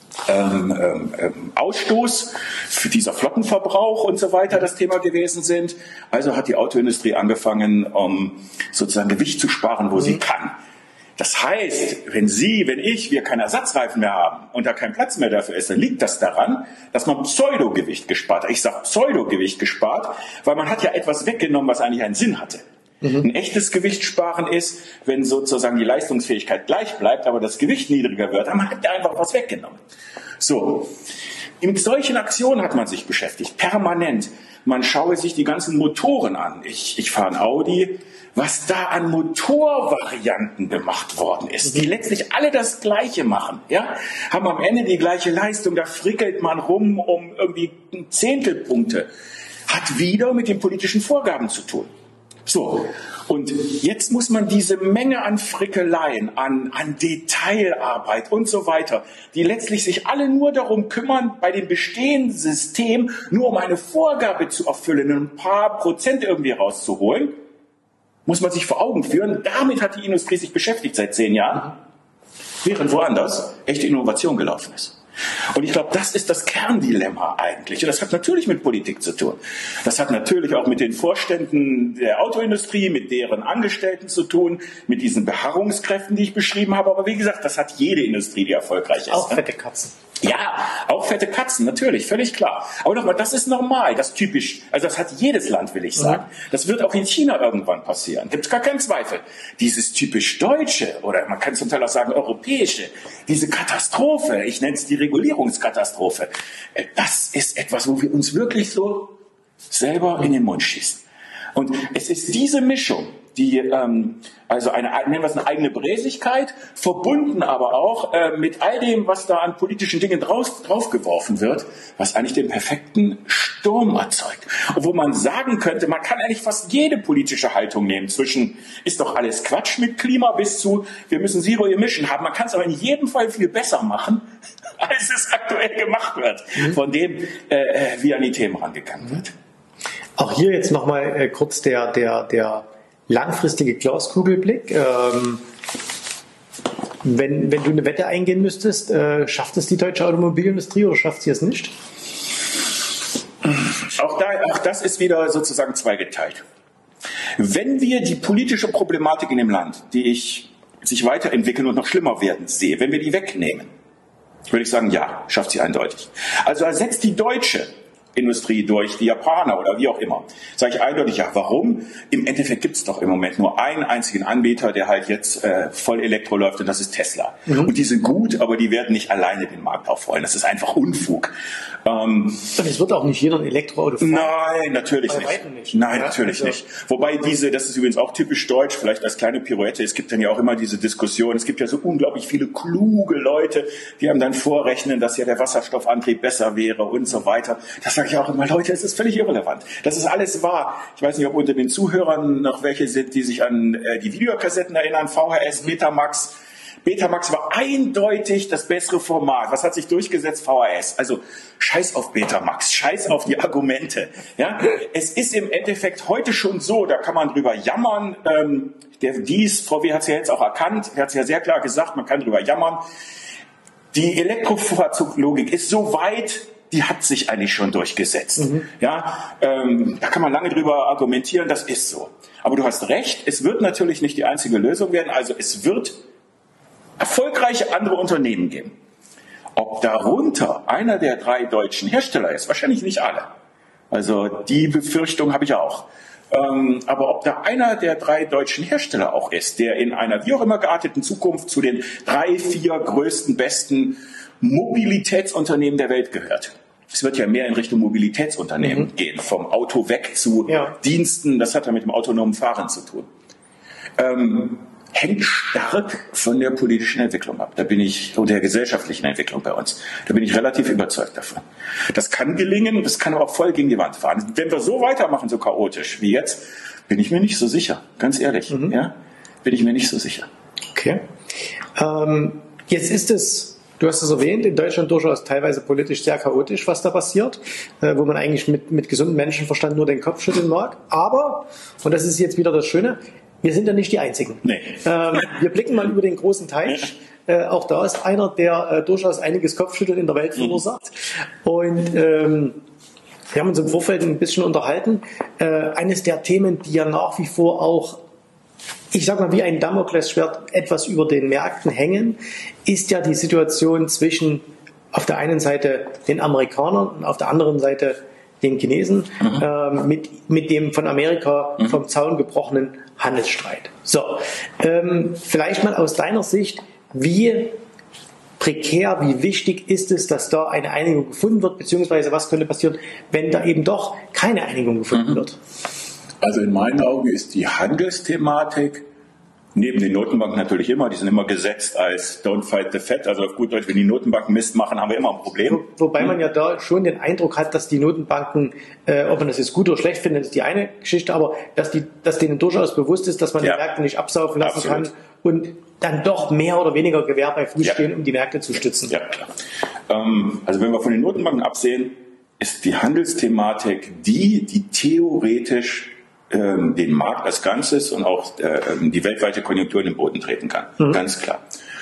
Ausstoß für dieser Flottenverbrauch und so weiter das Thema gewesen sind. Also hat die Autoindustrie angefangen, sozusagen Gewicht zu sparen, wo sie kann. Das heißt, wenn wir keine Ersatzreifen mehr haben und da kein Platz mehr dafür ist, dann liegt das daran, dass man Pseudogewicht gespart hat. Ich sage Pseudogewicht gespart, weil man hat ja etwas weggenommen, was eigentlich einen Sinn hatte. Ein echtes Gewichtssparen ist, wenn sozusagen die Leistungsfähigkeit gleich bleibt, aber das Gewicht niedriger wird, dann hat man einfach was weggenommen. So, mit solchen Aktionen hat man sich beschäftigt, permanent. Man schaue sich die ganzen Motoren an. Ich fahre ein Audi, was da an Motorvarianten gemacht worden ist, die letztlich alle das Gleiche machen, ja, haben am Ende die gleiche Leistung, da frickelt man rum um irgendwie Zehntelpunkte. Hat wieder mit den politischen Vorgaben zu tun. So, und jetzt muss man diese Menge an Frickeleien, an Detailarbeit und so weiter, die letztlich sich alle nur darum kümmern, bei dem bestehenden System nur um eine Vorgabe zu erfüllen, ein paar Prozent irgendwie rauszuholen, muss man sich vor Augen führen. Damit hat die Industrie sich beschäftigt seit 10 Jahren, während woanders echte Innovation gelaufen ist. Und ich glaube, das ist das Kerndilemma eigentlich. Und das hat natürlich mit Politik zu tun. Das hat natürlich auch mit den Vorständen der Autoindustrie, mit deren Angestellten zu tun, mit diesen Beharrungskräften, die ich beschrieben habe. Aber wie gesagt, das hat jede Industrie, die erfolgreich ist. Auch fette Katzen. Ja, auch fette Katzen, natürlich, völlig klar. Aber nochmal, das ist normal, das ist typisch. Also das hat jedes Land, will ich sagen. Das wird auch in China irgendwann passieren. Gibt es gar keinen Zweifel. Dieses typisch Deutsche, oder man kann zum Teil auch sagen europäische, diese Katastrophe, ich nenne es die Regulierungskatastrophe, das ist etwas, wo wir uns wirklich so selber in den Mund schießen. Und es ist diese Mischung, die also nennen wir es eine eigene Bräsigkeit, verbunden aber auch mit all dem, was da an politischen Dingen draufgeworfen wird, was eigentlich den perfekten Sturm erzeugt. Und wo man sagen könnte, man kann eigentlich fast jede politische Haltung nehmen, zwischen ist doch alles Quatsch mit Klima bis zu, wir müssen Zero Emission haben. Man kann es aber in jedem Fall viel besser machen, als es aktuell gemacht wird, von dem, wie an die Themen rangegangen wird. Auch hier jetzt nochmal kurz der langfristige Glaskugelblick. Wenn du eine Wette eingehen müsstest, schafft es die deutsche Automobilindustrie oder schafft sie es nicht? Auch das ist wieder sozusagen zweigeteilt. Wenn wir die politische Problematik in dem Land, die sich weiterentwickeln und noch schlimmer werden sehe, wenn wir die wegnehmen, würde ich sagen, ja, schafft sie eindeutig. Also ersetzt die deutsche Industrie durch die Japaner oder wie auch immer. Sage ich eindeutig ja. Warum? Im Endeffekt gibt es doch im Moment nur einen einzigen Anbieter, der halt jetzt voll Elektro läuft, und das ist Tesla. Und die sind gut, aber die werden nicht alleine den Markt aufrollen. Das ist einfach Unfug. Und es wird auch nicht jeder ein Elektroauto fahren. Nein, natürlich nicht. Nein, natürlich nicht. Wobei das ist übrigens auch typisch deutsch, vielleicht als kleine Pirouette, es gibt dann ja auch immer diese Diskussion, es gibt ja so unglaublich viele kluge Leute, die einem dann vorrechnen, dass ja der Wasserstoffantrieb besser wäre und so weiter. Das sage ich auch immer, Leute, es ist völlig irrelevant. Das ist alles wahr. Ich weiß nicht, ob unter den Zuhörern noch welche sind, die sich an die Videokassetten erinnern, VHS, Betamax. Betamax war eindeutig das bessere Format. Was hat sich durchgesetzt? VHS. Also scheiß auf Betamax, scheiß auf die Argumente. Ja? Es ist im Endeffekt heute schon so, da kann man drüber jammern. VW hat es ja jetzt auch erkannt, er hat es ja sehr klar gesagt, man kann drüber jammern. Die Elektrofahrzeuglogik ist so weit, die hat sich eigentlich schon durchgesetzt. Ja, da kann man lange drüber argumentieren, das ist so. Aber du hast recht, es wird natürlich nicht die einzige Lösung werden. Also es wird erfolgreiche andere Unternehmen geben. Ob darunter einer der 3 deutschen Hersteller ist, wahrscheinlich nicht alle. Also die Befürchtung habe ich auch. Aber ob da einer der 3 deutschen Hersteller auch ist, der in einer wie auch immer gearteten Zukunft zu den 3, 4 größten, besten Mobilitätsunternehmen der Welt gehört. Es wird ja mehr in Richtung Mobilitätsunternehmen gehen, vom Auto weg zu Diensten, das hat ja mit dem autonomen Fahren zu tun. Hängt stark von der politischen Entwicklung ab. Und der gesellschaftlichen Entwicklung bei uns. Da bin ich relativ überzeugt davon. Das kann gelingen, das kann aber auch voll gegen die Wand fahren. Wenn wir so weitermachen, so chaotisch wie jetzt, bin ich mir nicht so sicher. Ganz ehrlich. Ja? Bin ich mir nicht so sicher. Okay. Jetzt ist es, du hast es erwähnt, in Deutschland durchaus teilweise politisch sehr chaotisch, was da passiert, wo man eigentlich mit gesundem Menschenverstand nur den Kopf schütteln mag. Aber, und das ist jetzt wieder das Schöne, wir sind ja nicht die Einzigen. Nee. Wir blicken mal über den großen Teich. Auch da ist einer, der durchaus einiges Kopfschütteln in der Welt verursacht. Und wir haben uns im Vorfeld ein bisschen unterhalten. Eines der Themen, die ja nach wie vor auch, ich sag mal, wie ein Damoklesschwert etwas über den Märkten hängen, ist ja die Situation zwischen auf der einen Seite den Amerikanern und auf der anderen Seite den Chinesen, mit dem von Amerika vom Zaun gebrochenen Handelsstreit. So, vielleicht mal aus deiner Sicht, wie prekär, wie wichtig ist es, dass da eine Einigung gefunden wird, beziehungsweise was könnte passieren, wenn da eben doch keine Einigung gefunden wird? Also in meinen Augen ist die Handelsthematik neben den Notenbanken natürlich immer, die sind immer gesetzt als Don't fight the Fed, also auf gut Deutsch, wenn die Notenbanken Mist machen, haben wir immer ein Problem. Wobei man ja da schon den Eindruck hat, dass die Notenbanken, ob man das jetzt gut oder schlecht findet, ist die eine Geschichte, aber dass denen durchaus bewusst ist, dass man die Märkte nicht absaufen lassen kann und dann doch mehr oder weniger Gewehr bei Fuß stehen, um die Märkte zu stützen. Ja, klar. Also wenn wir von den Notenbanken absehen, ist die Handelsthematik die theoretisch den Markt als Ganzes und auch die weltweite Konjunktur in den Boden treten kann. Ganz klar.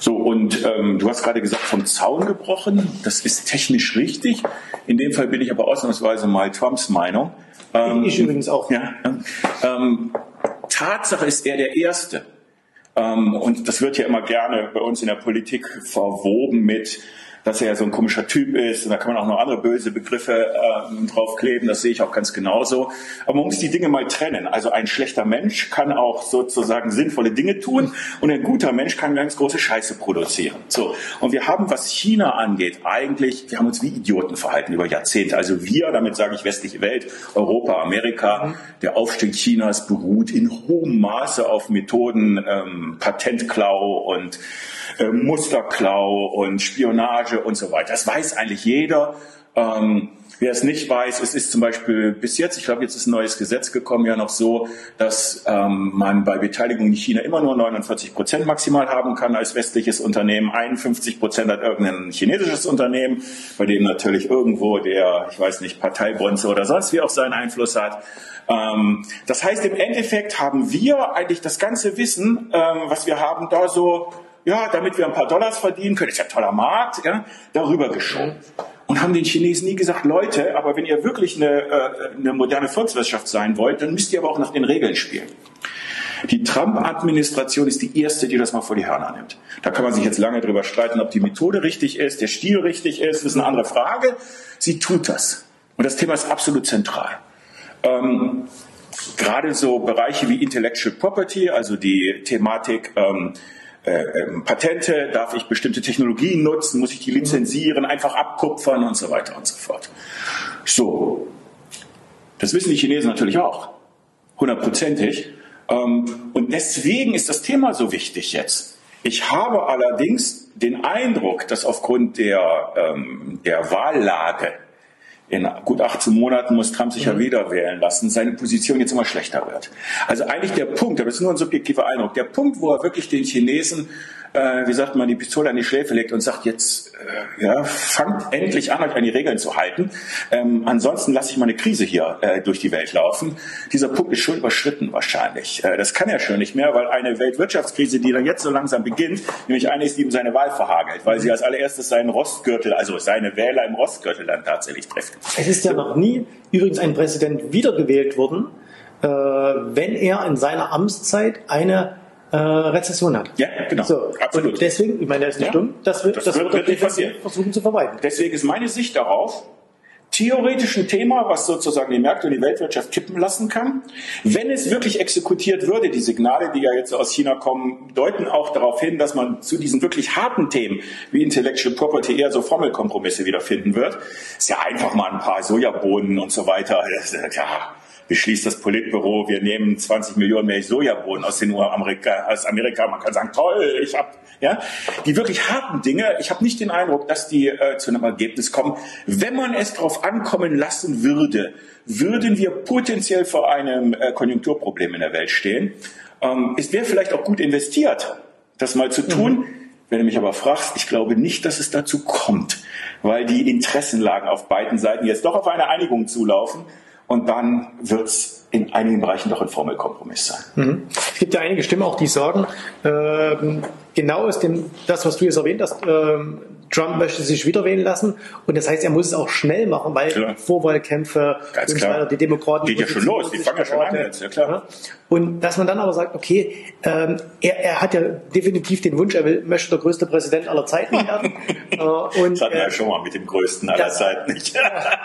So, und du hast gerade gesagt, vom Zaun gebrochen. Das ist technisch richtig. In dem Fall bin ich aber ausnahmsweise mal Trumps Meinung. Ich übrigens auch. Ja, Tatsache ist er der Erste. Und das wird ja immer gerne bei uns in der Politik verwoben mit, dass er so ein komischer Typ ist. Und da kann man auch noch andere böse Begriffe draufkleben. Das sehe ich auch ganz genauso. Aber man muss die Dinge mal trennen. Also ein schlechter Mensch kann auch sozusagen sinnvolle Dinge tun und ein guter Mensch kann ganz große Scheiße produzieren. So. Und wir haben, was China angeht, wir haben uns wie Idioten verhalten über Jahrzehnte. Also wir, damit sage ich westliche Welt, Europa, Amerika. Der Aufstieg Chinas beruht in hohem Maße auf Methoden Patentklau und Musterklau und Spionage und so weiter. Das weiß eigentlich jeder. Wer es nicht weiß, es ist zum Beispiel bis jetzt, ich glaube, jetzt ist ein neues Gesetz gekommen, ja noch so, dass man bei Beteiligung in China immer nur 49% maximal haben kann als westliches Unternehmen. 51% hat irgendein chinesisches Unternehmen, bei dem natürlich irgendwo der, ich weiß nicht, Parteibonze oder sonst wie auch seinen Einfluss hat. Das heißt, im Endeffekt haben wir eigentlich das ganze Wissen, was wir haben, da so, ja, damit wir ein paar Dollars verdienen können, ist ja ein toller Markt, ja, darüber geschoben. Und haben den Chinesen nie gesagt, Leute, aber wenn ihr wirklich eine moderne Volkswirtschaft sein wollt, dann müsst ihr aber auch nach den Regeln spielen. Die Trump-Administration ist die erste, die das mal vor die Hörner nimmt. Da kann man sich jetzt lange drüber streiten, ob die Methode richtig ist, der Stil richtig ist, das ist eine andere Frage. Sie tut das. Und das Thema ist absolut zentral. Gerade so Bereiche wie Intellectual Property, also die Thematik Patente, darf ich bestimmte Technologien nutzen, muss ich die lizenzieren, einfach abkupfern und so weiter und so fort. So, das wissen die Chinesen natürlich auch, 100%. Und deswegen ist das Thema so wichtig jetzt. Ich habe allerdings den Eindruck, dass aufgrund der Wahllage in gut 18 Monaten muss Trump sich ja wieder wählen lassen, seine Position jetzt immer schlechter wird. Also eigentlich der Punkt, aber das ist nur ein subjektiver Eindruck, der Punkt, wo er wirklich den Chinesen, wie sagt man, die Pistole an die Schläfe legt und sagt, jetzt fangt endlich an, euch an die Regeln zu halten. Ansonsten lasse ich mal eine Krise hier durch die Welt laufen. Dieser Punkt ist schon überschritten wahrscheinlich. Das kann er schon nicht mehr, weil eine Weltwirtschaftskrise, die dann jetzt so langsam beginnt, nämlich eine ist, die ihm seine Wahl verhagelt, weil sie als allererstes seinen Rostgürtel, also seine Wähler im Rostgürtel dann tatsächlich trifft. Es ist ja noch nie übrigens ein Präsident wiedergewählt worden, wenn er in seiner Amtszeit eine Rezession hat. Ja, genau. So. Absolut. Und deswegen, ich meine, der ist nicht dumm, das wird nicht passieren. Versuchen zu vermeiden. Deswegen ist meine Sicht darauf, theoretisch ein Thema, was sozusagen die Märkte und die Weltwirtschaft kippen lassen kann. Wenn es wirklich exekutiert würde, die Signale, die ja jetzt aus China kommen, deuten auch darauf hin, dass man zu diesen wirklich harten Themen wie Intellectual Property eher so Formelkompromisse wiederfinden wird. Ist ja einfach mal ein paar Sojabohnen und so weiter. Ja, beschließt das Politbüro, wir nehmen 20 Millionen mehr Sojabohnen aus Amerika. Man kann sagen, toll, die wirklich harten Dinge, ich habe nicht den Eindruck, dass die zu einem Ergebnis kommen. Wenn man es darauf ankommen lassen würde, würden wir potenziell vor einem Konjunkturproblem in der Welt stehen. Es wäre vielleicht auch gut investiert, das mal zu tun. Wenn du mich aber fragst, ich glaube nicht, dass es dazu kommt, weil die Interessenlagen auf beiden Seiten jetzt doch auf eine Einigung zulaufen. Und dann wird es in einigen Bereichen doch ein Formelkompromiss sein. Es gibt ja einige Stimmen auch, die sagen, genau aus das, was du jetzt erwähnt hast, Trump möchte sich wieder wählen lassen und das heißt, er muss es auch schnell machen, weil Vorwahlkämpfe und so weiter, die Demokraten... Geht ja schon los, die fangen ja schon an jetzt, ja klar. Und dass man dann aber sagt, okay, er hat ja definitiv den Wunsch, möchte der größte Präsident aller Zeiten werden. Das hatten wir ja schon mal mit dem größten aller Zeiten nicht.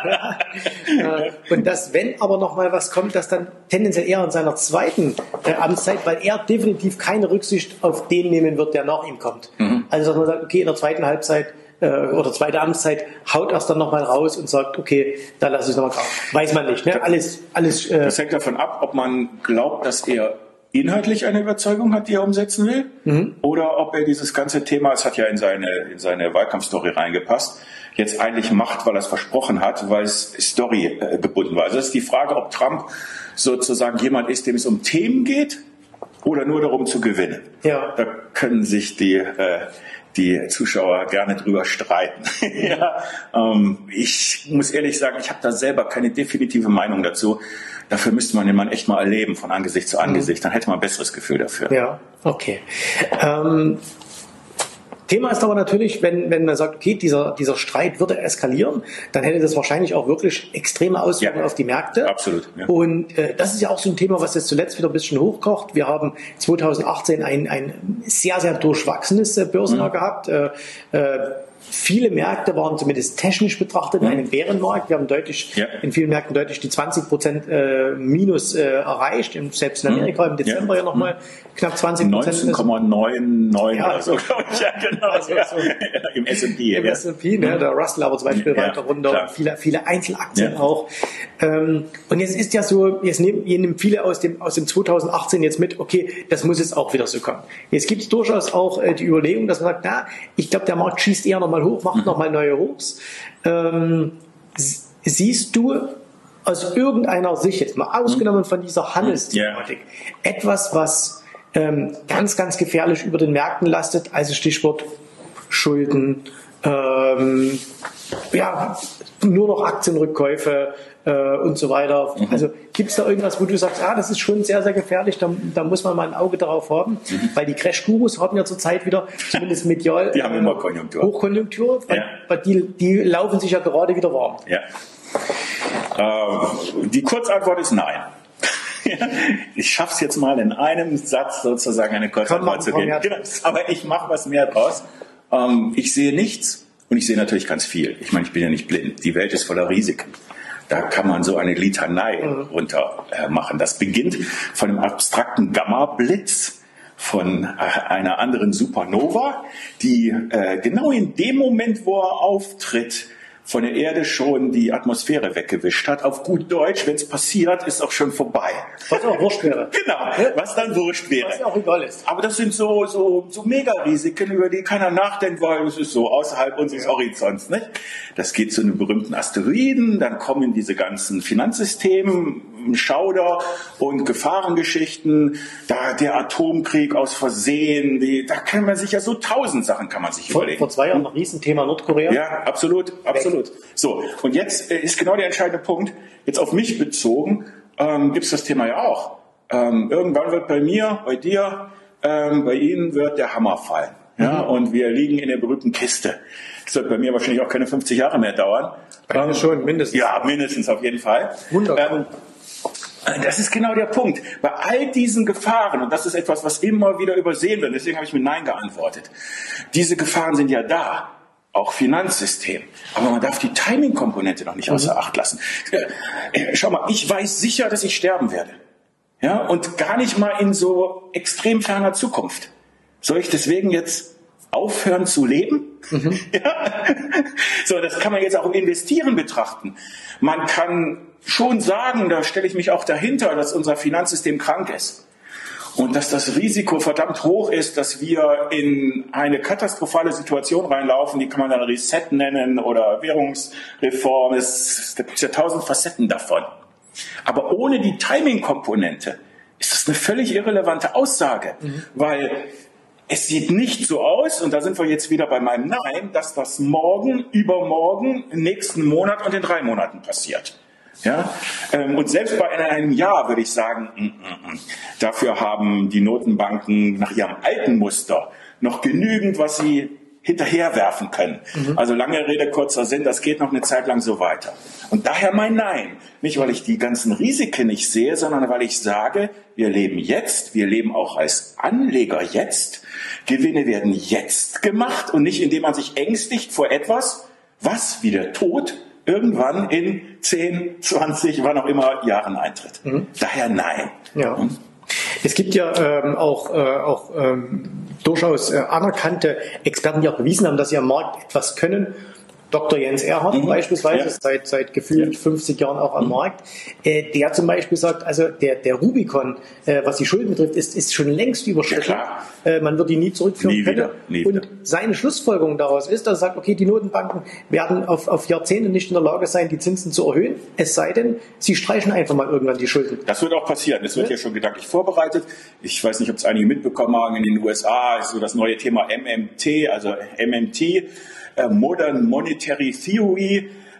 Und dass, wenn aber noch mal was kommt, dass dann tendenziell eher in seiner zweiten Amtszeit, weil er definitiv keine Rücksicht auf den nehmen wird, der nach ihm kommt. Also dass man sagt, okay, in der zweiten Halbzeit oder zweite Amtszeit haut erst dann nochmal raus und sagt, okay, da lasse ich es nochmal kaufen. Weiß man nicht. Ne? Alles. Das hängt davon ab, ob man glaubt, dass er inhaltlich eine Überzeugung hat, die er umsetzen will, oder ob er dieses ganze Thema, es hat ja in seine Wahlkampfstory reingepasst, jetzt eigentlich macht, weil er es versprochen hat, weil es Story gebunden war. Also das ist die Frage, ob Trump sozusagen jemand ist, dem es um Themen geht oder nur darum zu gewinnen. Ja. Da können sich die Zuschauer gerne drüber streiten. Ich muss ehrlich sagen, ich habe da selber keine definitive Meinung dazu. Dafür müsste man den Mann echt mal erleben, von Angesicht zu Angesicht. Dann hätte man ein besseres Gefühl dafür. Ja, okay. Thema ist aber natürlich, wenn man sagt, okay, dieser Streit würde eskalieren, dann hätte das wahrscheinlich auch wirklich extreme Auswirkungen auf die Märkte. Absolut. Ja. Und das ist ja auch so ein Thema, was jetzt zuletzt wieder ein bisschen hochkocht. Wir haben 2018 ein sehr, sehr durchwachsenes Börsenjahr gehabt. Viele Märkte waren zumindest technisch betrachtet in einem Bärenmarkt. Wir haben in vielen Märkten deutlich die 20% Minus erreicht. Und selbst in Amerika im Dezember ja nochmal knapp 20%. 19,99 oder so, glaube ich. Ja, genau. Also, so im S&P. Im S&P, ne, der Russell aber zum Beispiel weiter runter. Viele Einzelaktien auch. Und jetzt ist ja so, jetzt nehmen viele aus dem 2018 jetzt mit, okay, das muss jetzt auch wieder so kommen. Jetzt gibt es durchaus auch die Überlegung, dass man sagt, na, ich glaube, der Markt schießt eher nochmal hoch, macht nochmal neue Hochs. Siehst du aus irgendeiner Sicht, jetzt mal ausgenommen von dieser Handelsthematik, etwas, was ganz, ganz gefährlich über den Märkten lastet, also Stichwort Schulden, nur noch Aktienrückkäufe und so weiter. Also gibt es da irgendwas, wo du sagst, das ist schon sehr, sehr gefährlich, da muss man mal ein Auge darauf haben, weil die Crash-Gurus haben ja zurzeit wieder, zumindest medial, die haben immer Konjunktur. Hochkonjunktur, weil die laufen sich ja gerade wieder warm. Ja. Die Kurzantwort ist nein. Ich schaffe es jetzt mal in einem Satz sozusagen eine Kurzantwort zu geben. Genau. Aber ich mache was mehr draus. Ich sehe nichts und ich sehe natürlich ganz viel. Ich meine, ich bin ja nicht blind. Die Welt ist voller Risiken. Da kann man so eine Litanei runter machen. Das beginnt von einem abstrakten Gamma-Blitz, von einer anderen Supernova, die genau in dem Moment, wo er auftritt, von der Erde schon die Atmosphäre weggewischt hat. Auf gut Deutsch, wenn es passiert, ist auch schon vorbei. Was auch wurscht wäre. Genau, was dann wurscht wäre. Was auch egal ist. Aber das sind so Mega-Risiken, über die keiner nachdenkt, weil es ist so außerhalb unseres Horizonts. Nicht? Das geht zu einem berühmten Asteroiden, dann kommen diese ganzen Finanzsysteme, Schauder und Gefahrengeschichten, da der Atomkrieg aus Versehen, da kann man sich ja so 1000 Sachen kann man sich überlegen. Vor 2 Jahren ein Riesenthema Nordkorea. Ja, absolut. So, und jetzt ist genau der entscheidende Punkt, jetzt auf mich bezogen, gibt es das Thema ja auch. Irgendwann wird bei mir, bei dir, bei Ihnen wird der Hammer fallen. Ja, und wir liegen in der berühmten Kiste. Das wird bei mir wahrscheinlich auch keine 50 Jahre mehr dauern. Schon, mindestens. Ja, mindestens auf jeden Fall. Wunderbar. Das ist genau der Punkt. Bei all diesen Gefahren, und das ist etwas, was immer wieder übersehen wird, deswegen habe ich mit Nein geantwortet. Diese Gefahren sind ja da. Auch Finanzsystem. Aber man darf die Timing-Komponente noch nicht außer Acht lassen. Schau mal, ich weiß sicher, dass ich sterben werde. Ja, und gar nicht mal in so extrem ferner Zukunft. Soll ich deswegen jetzt aufhören zu leben? Ja? So, das kann man jetzt auch im Investieren betrachten. Man kann schon sagen, da stelle ich mich auch dahinter, dass unser Finanzsystem krank ist. Und dass das Risiko verdammt hoch ist, dass wir in eine katastrophale Situation reinlaufen, die kann man dann Reset nennen oder Währungsreform. Da gibt es ja 1000 Facetten davon. Aber ohne die Timing-Komponente ist das eine völlig irrelevante Aussage, weil es sieht nicht so aus, und da sind wir jetzt wieder bei meinem Nein, dass das morgen, übermorgen, im nächsten Monat und in 3 Monaten passiert. Ja? Und selbst bei einem Jahr würde ich sagen, dafür haben die Notenbanken nach ihrem alten Muster noch genügend, was sie hinterherwerfen können. Also lange Rede, kurzer Sinn, das geht noch eine Zeit lang so weiter. Und daher mein Nein. Nicht, weil ich die ganzen Risiken nicht sehe, sondern weil ich sage, wir leben jetzt, wir leben auch als Anleger jetzt. Gewinne werden jetzt gemacht und nicht, indem man sich ängstigt vor etwas, was wie der Tod irgendwann in 10, 20, wann auch immer Jahren eintritt. Daher nein. Ja. Es gibt ja auch durchaus anerkannte Experten, die auch bewiesen haben, dass sie am Markt etwas können. Dr. Jens Erhardt beispielsweise, seit gefühlt 50 Jahren auch am Markt, der zum Beispiel sagt, also der Rubikon, was die Schulden betrifft, ist schon längst überschritten. Ja, man wird die nie zurückführen können. Und seine Schlussfolgerung daraus ist, dass er sagt, okay, die Notenbanken werden auf Jahrzehnte nicht in der Lage sein, die Zinsen zu erhöhen, es sei denn, sie streichen einfach mal irgendwann die Schulden. Das wird auch passieren. Das wird ja schon gedanklich vorbereitet. Ich weiß nicht, ob es einige mitbekommen haben, in den USA ist so das neue Thema MMT, also MMT, Modern Monetary Theory,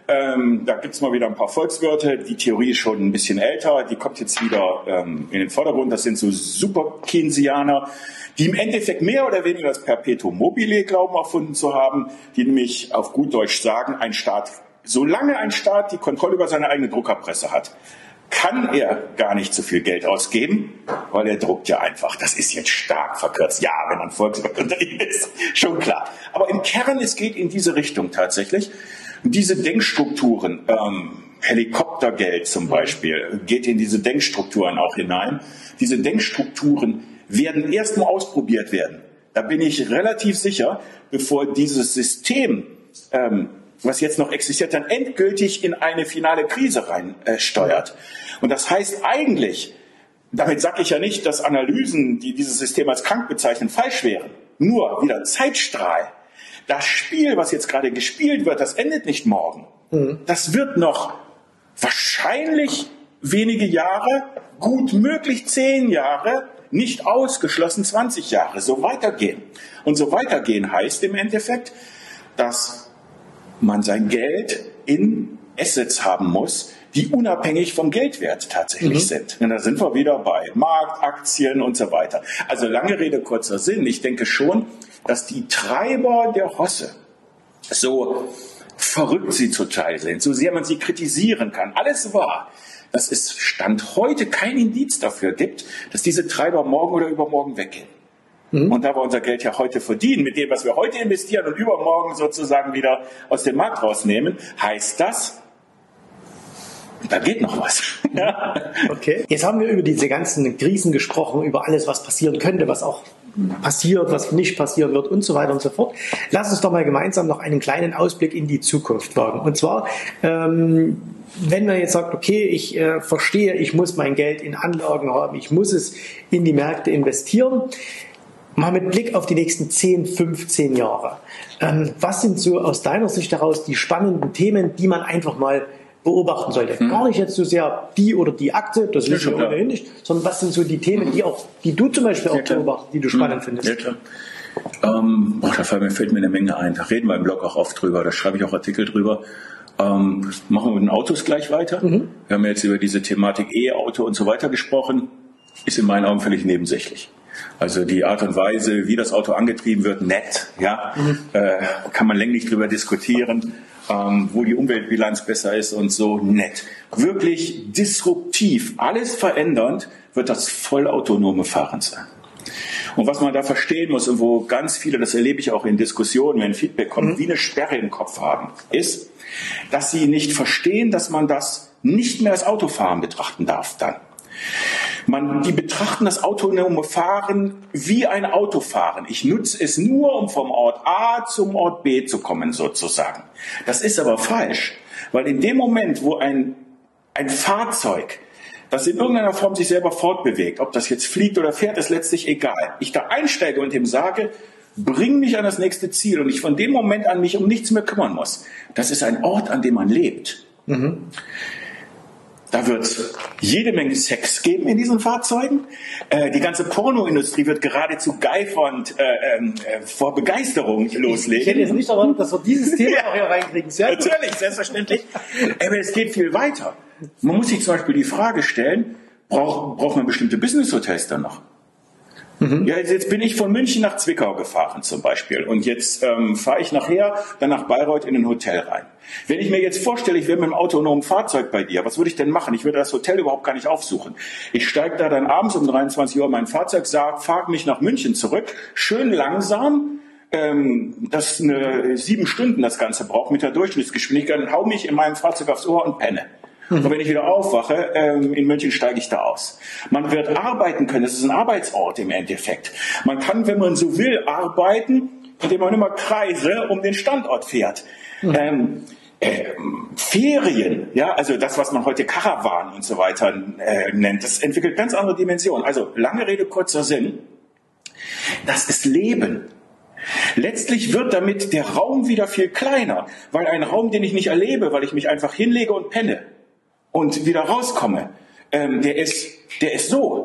Da gibt es mal wieder ein paar Volkswörter. Die Theorie ist schon ein bisschen älter. Die kommt jetzt wieder in den Vordergrund. Das sind so Super-Keynesianer, die im Endeffekt mehr oder weniger das Perpetuum mobile glauben, erfunden zu haben, die nämlich auf gut Deutsch sagen, solange ein Staat die Kontrolle über seine eigene Druckerpresse hat, kann er gar nicht so viel Geld ausgeben, weil er druckt ja einfach. Das ist jetzt stark verkürzt. Ja, wenn man Volkswort unterwegs ist, schon klar. Aber im Kern, es geht in diese Richtung tatsächlich. Und diese Denkstrukturen, Helikoptergeld zum Beispiel, geht in diese Denkstrukturen auch hinein. Diese Denkstrukturen werden erstmal ausprobiert werden. Da bin ich relativ sicher, bevor dieses System, was jetzt noch existiert, dann endgültig in eine finale Krise rein steuert. Und das heißt eigentlich, damit sage ich ja nicht, dass Analysen, die dieses System als krank bezeichnen, falsch wären. Nur wieder Zeitstrahl. Das Spiel, was jetzt gerade gespielt wird, das endet nicht morgen. Das wird noch wahrscheinlich wenige Jahre, gut möglich 10 Jahre, nicht ausgeschlossen 20 Jahre, so weitergehen. Und so weitergehen heißt im Endeffekt, dass man sein Geld in Assets haben muss, die unabhängig vom Geldwert tatsächlich sind. Und da sind wir wieder bei Markt, Aktien und so weiter. Also lange Rede, kurzer Sinn. Ich denke schon, dass die Treiber der Rosse, so verrückt sie zuteil sind, so sehr man sie kritisieren kann, alles wahr, dass es Stand heute kein Indiz dafür gibt, dass diese Treiber morgen oder übermorgen weggehen. Und da wir unser Geld ja heute verdienen, mit dem, was wir heute investieren und übermorgen sozusagen wieder aus dem Markt rausnehmen, heißt das, da geht noch was. Okay. Jetzt haben wir über diese ganzen Krisen gesprochen, über alles, was passieren könnte, was auch passiert, was nicht passieren wird und so weiter und so fort. Lass uns doch mal gemeinsam noch einen kleinen Ausblick in die Zukunft wagen. Und zwar, wenn man jetzt sagt, okay, ich verstehe, ich muss mein Geld in Anlagen haben, ich muss es in die Märkte investieren, mal mit Blick auf die nächsten 10, 15 Jahre. Was sind so aus deiner Sicht heraus die spannenden Themen, die man einfach mal beobachten sollte? Gar nicht jetzt so sehr die oder die Aktie, das wissen wir ohnehin nicht, sondern was sind so die Themen, die du zum Beispiel auch beobachtest, die du spannend findest? Ja, klar. Da fällt mir eine Menge ein. Da reden wir im Blog auch oft drüber, da schreibe ich auch Artikel drüber. Machen wir mit den Autos gleich weiter. Wir haben jetzt über diese Thematik E-Auto und so weiter gesprochen. Ist in meinen Augen völlig nebensächlich. Also die Art und Weise, wie das Auto angetrieben wird, nett, ja, kann man länglich drüber diskutieren, wo die Umweltbilanz besser ist und so, nett. Wirklich disruptiv, alles verändernd wird das vollautonome Fahren sein. Und was man da verstehen muss und wo ganz viele, das erlebe ich auch in Diskussionen, wenn Feedback kommt, wie eine Sperre im Kopf haben, ist, dass sie nicht verstehen, dass man das nicht mehr als Autofahren betrachten darf dann. Die betrachten das autonome Fahren wie ein Autofahren. Ich nutze es nur, um vom Ort A zum Ort B zu kommen, sozusagen. Das ist aber falsch, weil in dem Moment, wo ein Fahrzeug, das in irgendeiner Form sich selber fortbewegt, ob das jetzt fliegt oder fährt, ist letztlich egal. Ich da einsteige und ihm sage, bring mich an das nächste Ziel und ich von dem Moment an mich um nichts mehr kümmern muss. Das ist ein Ort, an dem man lebt. Da wird es jede Menge Sex geben in diesen Fahrzeugen. Die ganze Pornoindustrie wird geradezu geifernd vor Begeisterung loslegen. Ich hätte jetzt nicht erwartet, dass wir dieses Thema auch hier reinkriegen. Natürlich, selbstverständlich. Aber es geht viel weiter. Man muss sich zum Beispiel die Frage stellen, braucht man bestimmte Business-Hotels dann noch? Ja, jetzt bin ich von München nach Zwickau gefahren zum Beispiel und jetzt fahre ich nachher dann nach Bayreuth in ein Hotel rein. Wenn ich mir jetzt vorstelle, ich wäre mit einem autonomen Fahrzeug bei dir, was würde ich denn machen? Ich würde das Hotel überhaupt gar nicht aufsuchen. Ich steige da dann abends um 23 Uhr in mein Fahrzeug, fahre mich nach München zurück, schön langsam, das 7 Stunden das Ganze braucht mit der Durchschnittsgeschwindigkeit, dann hau mich in meinem Fahrzeug aufs Ohr und penne. Und wenn ich wieder aufwache, in München steige ich da aus. Man wird arbeiten können, das ist ein Arbeitsort im Endeffekt. Man kann, wenn man so will, arbeiten, indem man immer Kreise um den Standort fährt. Ferien, ja, also das, was man heute Karawan und so weiter nennt, das entwickelt ganz andere Dimensionen. Also lange Rede, kurzer Sinn, das ist Leben. Letztlich wird damit der Raum wieder viel kleiner, weil ein Raum, den ich nicht erlebe, weil ich mich einfach hinlege und penne und wieder rauskomme, der ist so.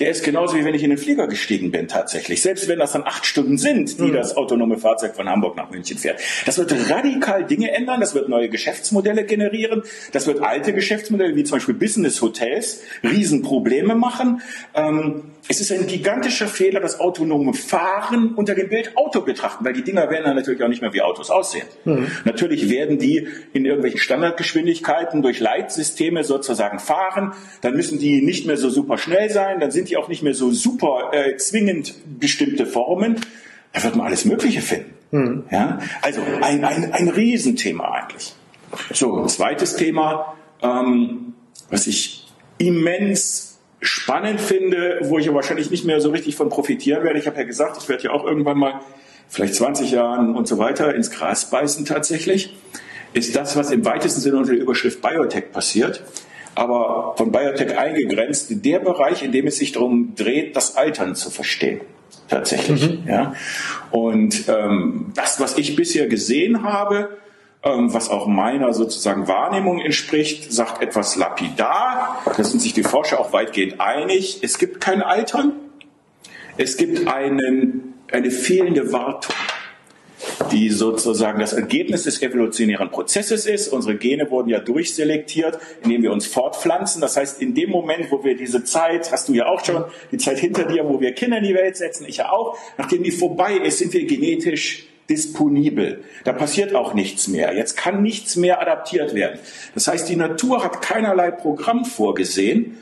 der ist genauso, wie wenn ich in den Flieger gestiegen bin tatsächlich. Selbst wenn das dann 8 Stunden sind, die das autonome Fahrzeug von Hamburg nach München fährt. Das wird radikal Dinge ändern, das wird neue Geschäftsmodelle generieren, das wird alte Geschäftsmodelle, wie zum Beispiel Business Hotels, Riesenprobleme machen. Es ist ein gigantischer Fehler, das autonome Fahren unter dem Bild Auto betrachten, weil die Dinger werden dann natürlich auch nicht mehr wie Autos aussehen. Natürlich werden die in irgendwelchen Standardgeschwindigkeiten durch Leitsysteme sozusagen fahren, dann müssen die nicht mehr so super schnell sein, dann sind die auch nicht mehr so super zwingend bestimmte Formen. Da wird man alles Mögliche finden. Ja? Also ein Riesenthema eigentlich. So, ein zweites Thema, was ich immens spannend finde, wo ich ja wahrscheinlich nicht mehr so richtig von profitieren werde. Ich habe ja gesagt, ich werde ja auch irgendwann mal, vielleicht 20 Jahren und so weiter, ins Gras beißen tatsächlich, ist das, was im weitesten Sinne unter der Überschrift Biotech passiert, aber von Biotech eingegrenzt, der Bereich, in dem es sich darum dreht, das Altern zu verstehen. Tatsächlich. Ja. Und das, was ich bisher gesehen habe, was auch meiner sozusagen Wahrnehmung entspricht, sagt etwas lapidar. Da sind sich die Forscher auch weitgehend einig. Es gibt kein Altern. Es gibt eine fehlende Wartung, die sozusagen das Ergebnis des evolutionären Prozesses ist. Unsere Gene wurden ja durchselektiert, indem wir uns fortpflanzen. Das heißt, in dem Moment, wo wir diese Zeit, hast du ja auch schon, die Zeit hinter dir, wo wir Kinder in die Welt setzen, ich ja auch, nachdem die vorbei ist, sind wir genetisch disponibel. Da passiert auch nichts mehr. Jetzt kann nichts mehr adaptiert werden. Das heißt, die Natur hat keinerlei Programm vorgesehen,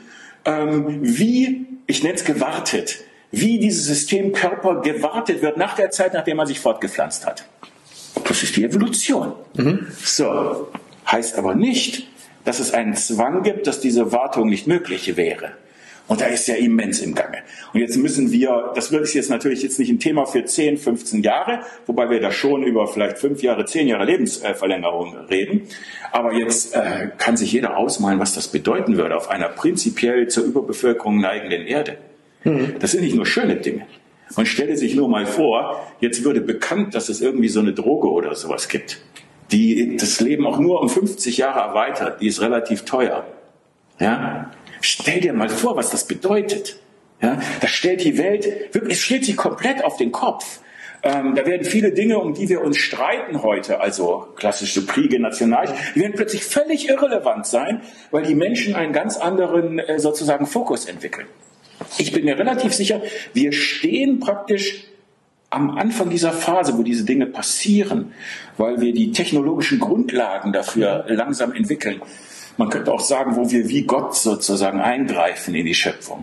wie, ich nenne es gewartet, wie dieses System Körper gewartet wird nach der Zeit, nachdem man sich fortgepflanzt hat. Das ist die Evolution. So, heißt aber nicht, dass es einen Zwang gibt, dass diese Wartung nicht möglich wäre. Und da ist ja immens im Gange. Und jetzt müssen wir, das wird jetzt natürlich jetzt nicht ein Thema für 10, 15 Jahre, wobei wir da schon über vielleicht 5 Jahre, 10 Jahre Lebensverlängerung reden. Aber jetzt kann sich jeder ausmalen, was das bedeuten würde auf einer prinzipiell zur Überbevölkerung neigenden Erde. Das sind nicht nur schöne Dinge. Man stelle sich nur mal vor, jetzt würde bekannt, dass es irgendwie so eine Droge oder sowas gibt, die das Leben auch nur um 50 Jahre erweitert. Die ist relativ teuer. Ja? Stell dir mal vor, was das bedeutet. Ja? Das stellt die Welt, wirklich, es stellt sie komplett auf den Kopf. Da werden viele Dinge, um die wir uns streiten heute, also klassische Kriege, Nationalkriege, die werden plötzlich völlig irrelevant sein, weil die Menschen einen ganz anderen sozusagen Fokus entwickeln. Ich bin mir relativ sicher, wir stehen praktisch am Anfang dieser Phase, wo diese Dinge passieren, weil wir die technologischen Grundlagen dafür langsam entwickeln. Man könnte auch sagen, wo wir wie Gott sozusagen eingreifen in die Schöpfung.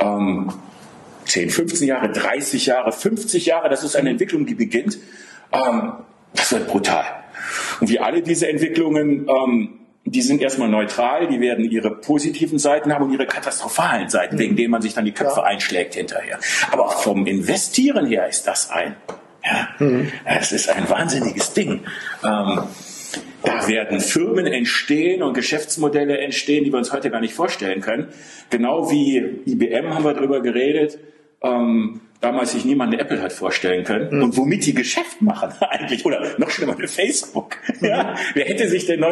10, 15 Jahre, 30 Jahre, 50 Jahre, das ist eine Entwicklung, die beginnt. Das wird brutal. Und wie alle diese Entwicklungen, die sind erstmal neutral, die werden ihre positiven Seiten haben und ihre katastrophalen Seiten, wegen denen man sich dann die Köpfe einschlägt hinterher. Aber auch vom Investieren her ist das es ist ein wahnsinniges Ding. Da werden Firmen entstehen und Geschäftsmodelle entstehen, die wir uns heute gar nicht vorstellen können. Genau wie IBM haben wir darüber geredet, damals sich niemand eine Apple hat vorstellen können und womit die Geschäft machen eigentlich, oder noch schlimmer, eine Facebook. Ja? Wer hätte sich denn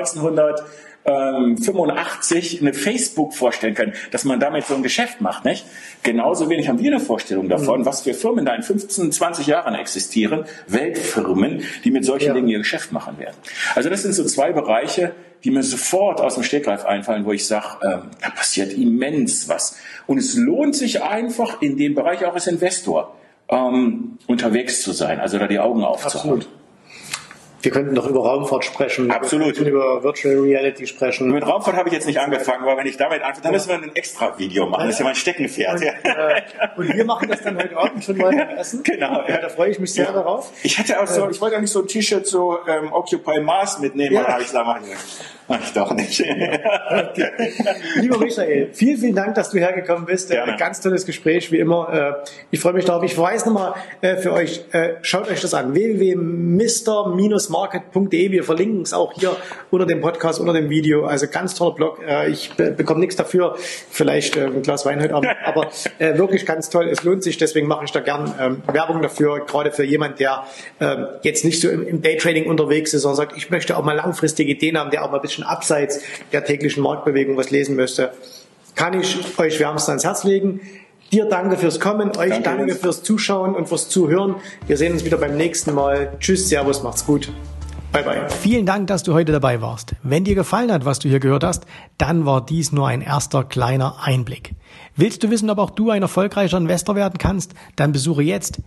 1985 eine Facebook vorstellen können, dass man damit so ein Geschäft macht, nicht? Genauso wenig haben wir eine Vorstellung davon, was für Firmen da in 15, 20 Jahren existieren, Weltfirmen, die mit solchen Dingen ihr Geschäft machen werden. Also das sind so 2 Bereiche, die mir sofort aus dem Stegreif einfallen, wo ich sage, da passiert immens was. Und es lohnt sich einfach, in dem Bereich auch als Investor unterwegs zu sein, also da die Augen aufzuhaben. Absolut. Wir könnten doch über Raumfahrt sprechen. Absolut. Wir könnten über Virtual Reality sprechen. Mit Raumfahrt habe ich jetzt nicht angefangen, weil wenn ich damit anfange, dann müssen wir ein extra Video machen. Das ist ja mein Steckenpferd. Und wir machen das dann heute Abend schon mal beim Essen. Genau. Ja, da freue ich mich sehr darauf. Ich hatte auch so, ich wollte eigentlich so ein T-Shirt so Occupy Mars mitnehmen, aber habe ich gesagt, mach ich doch nicht. Okay. Lieber Michael, vielen, vielen Dank, dass du hergekommen bist. Ein ganz tolles Gespräch, wie immer. Ich freue mich darauf. Ich verweise nochmal für euch, schaut euch das an, www.mr-market.de. Wir verlinken es auch hier unter dem Podcast, unter dem Video. Also ganz toller Blog. Ich bekomme nichts dafür, vielleicht ein Glas Wein heute Abend, aber wirklich ganz toll. Es lohnt sich, deswegen mache ich da gern Werbung dafür, gerade für jemand, der jetzt nicht so im Daytrading unterwegs ist, sondern sagt, ich möchte auch mal langfristige Ideen haben, der auch mal ein bisschen abseits der täglichen Marktbewegung was lesen möchte, kann ich euch wärmstens ans Herz legen. Dir danke fürs Kommen, euch danke fürs Zuschauen und fürs Zuhören. Wir sehen uns wieder beim nächsten Mal. Tschüss, Servus, macht's gut. Bye, bye. Vielen Dank, dass du heute dabei warst. Wenn dir gefallen hat, was du hier gehört hast, dann war dies nur ein erster kleiner Einblick. Willst du wissen, ob auch du ein erfolgreicher Investor werden kannst? Dann besuche jetzt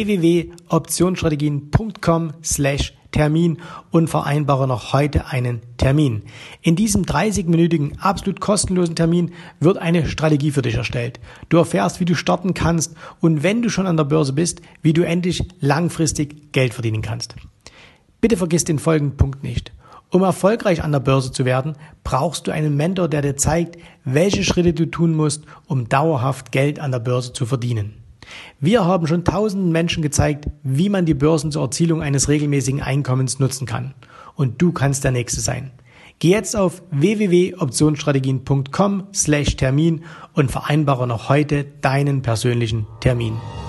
www.optionsstrategien.com/Termin und vereinbare noch heute einen Termin. In diesem 30-minütigen, absolut kostenlosen Termin wird eine Strategie für dich erstellt. Du erfährst, wie du starten kannst und wenn du schon an der Börse bist, wie du endlich langfristig Geld verdienen kannst. Bitte vergiss den folgenden Punkt nicht. Um erfolgreich an der Börse zu werden, brauchst du einen Mentor, der dir zeigt, welche Schritte du tun musst, um dauerhaft Geld an der Börse zu verdienen. Wir haben schon tausenden Menschen gezeigt, wie man die Börsen zur Erzielung eines regelmäßigen Einkommens nutzen kann. Und du kannst der Nächste sein. Geh jetzt auf www.optionsstrategien.com/Termin und vereinbare noch heute deinen persönlichen Termin.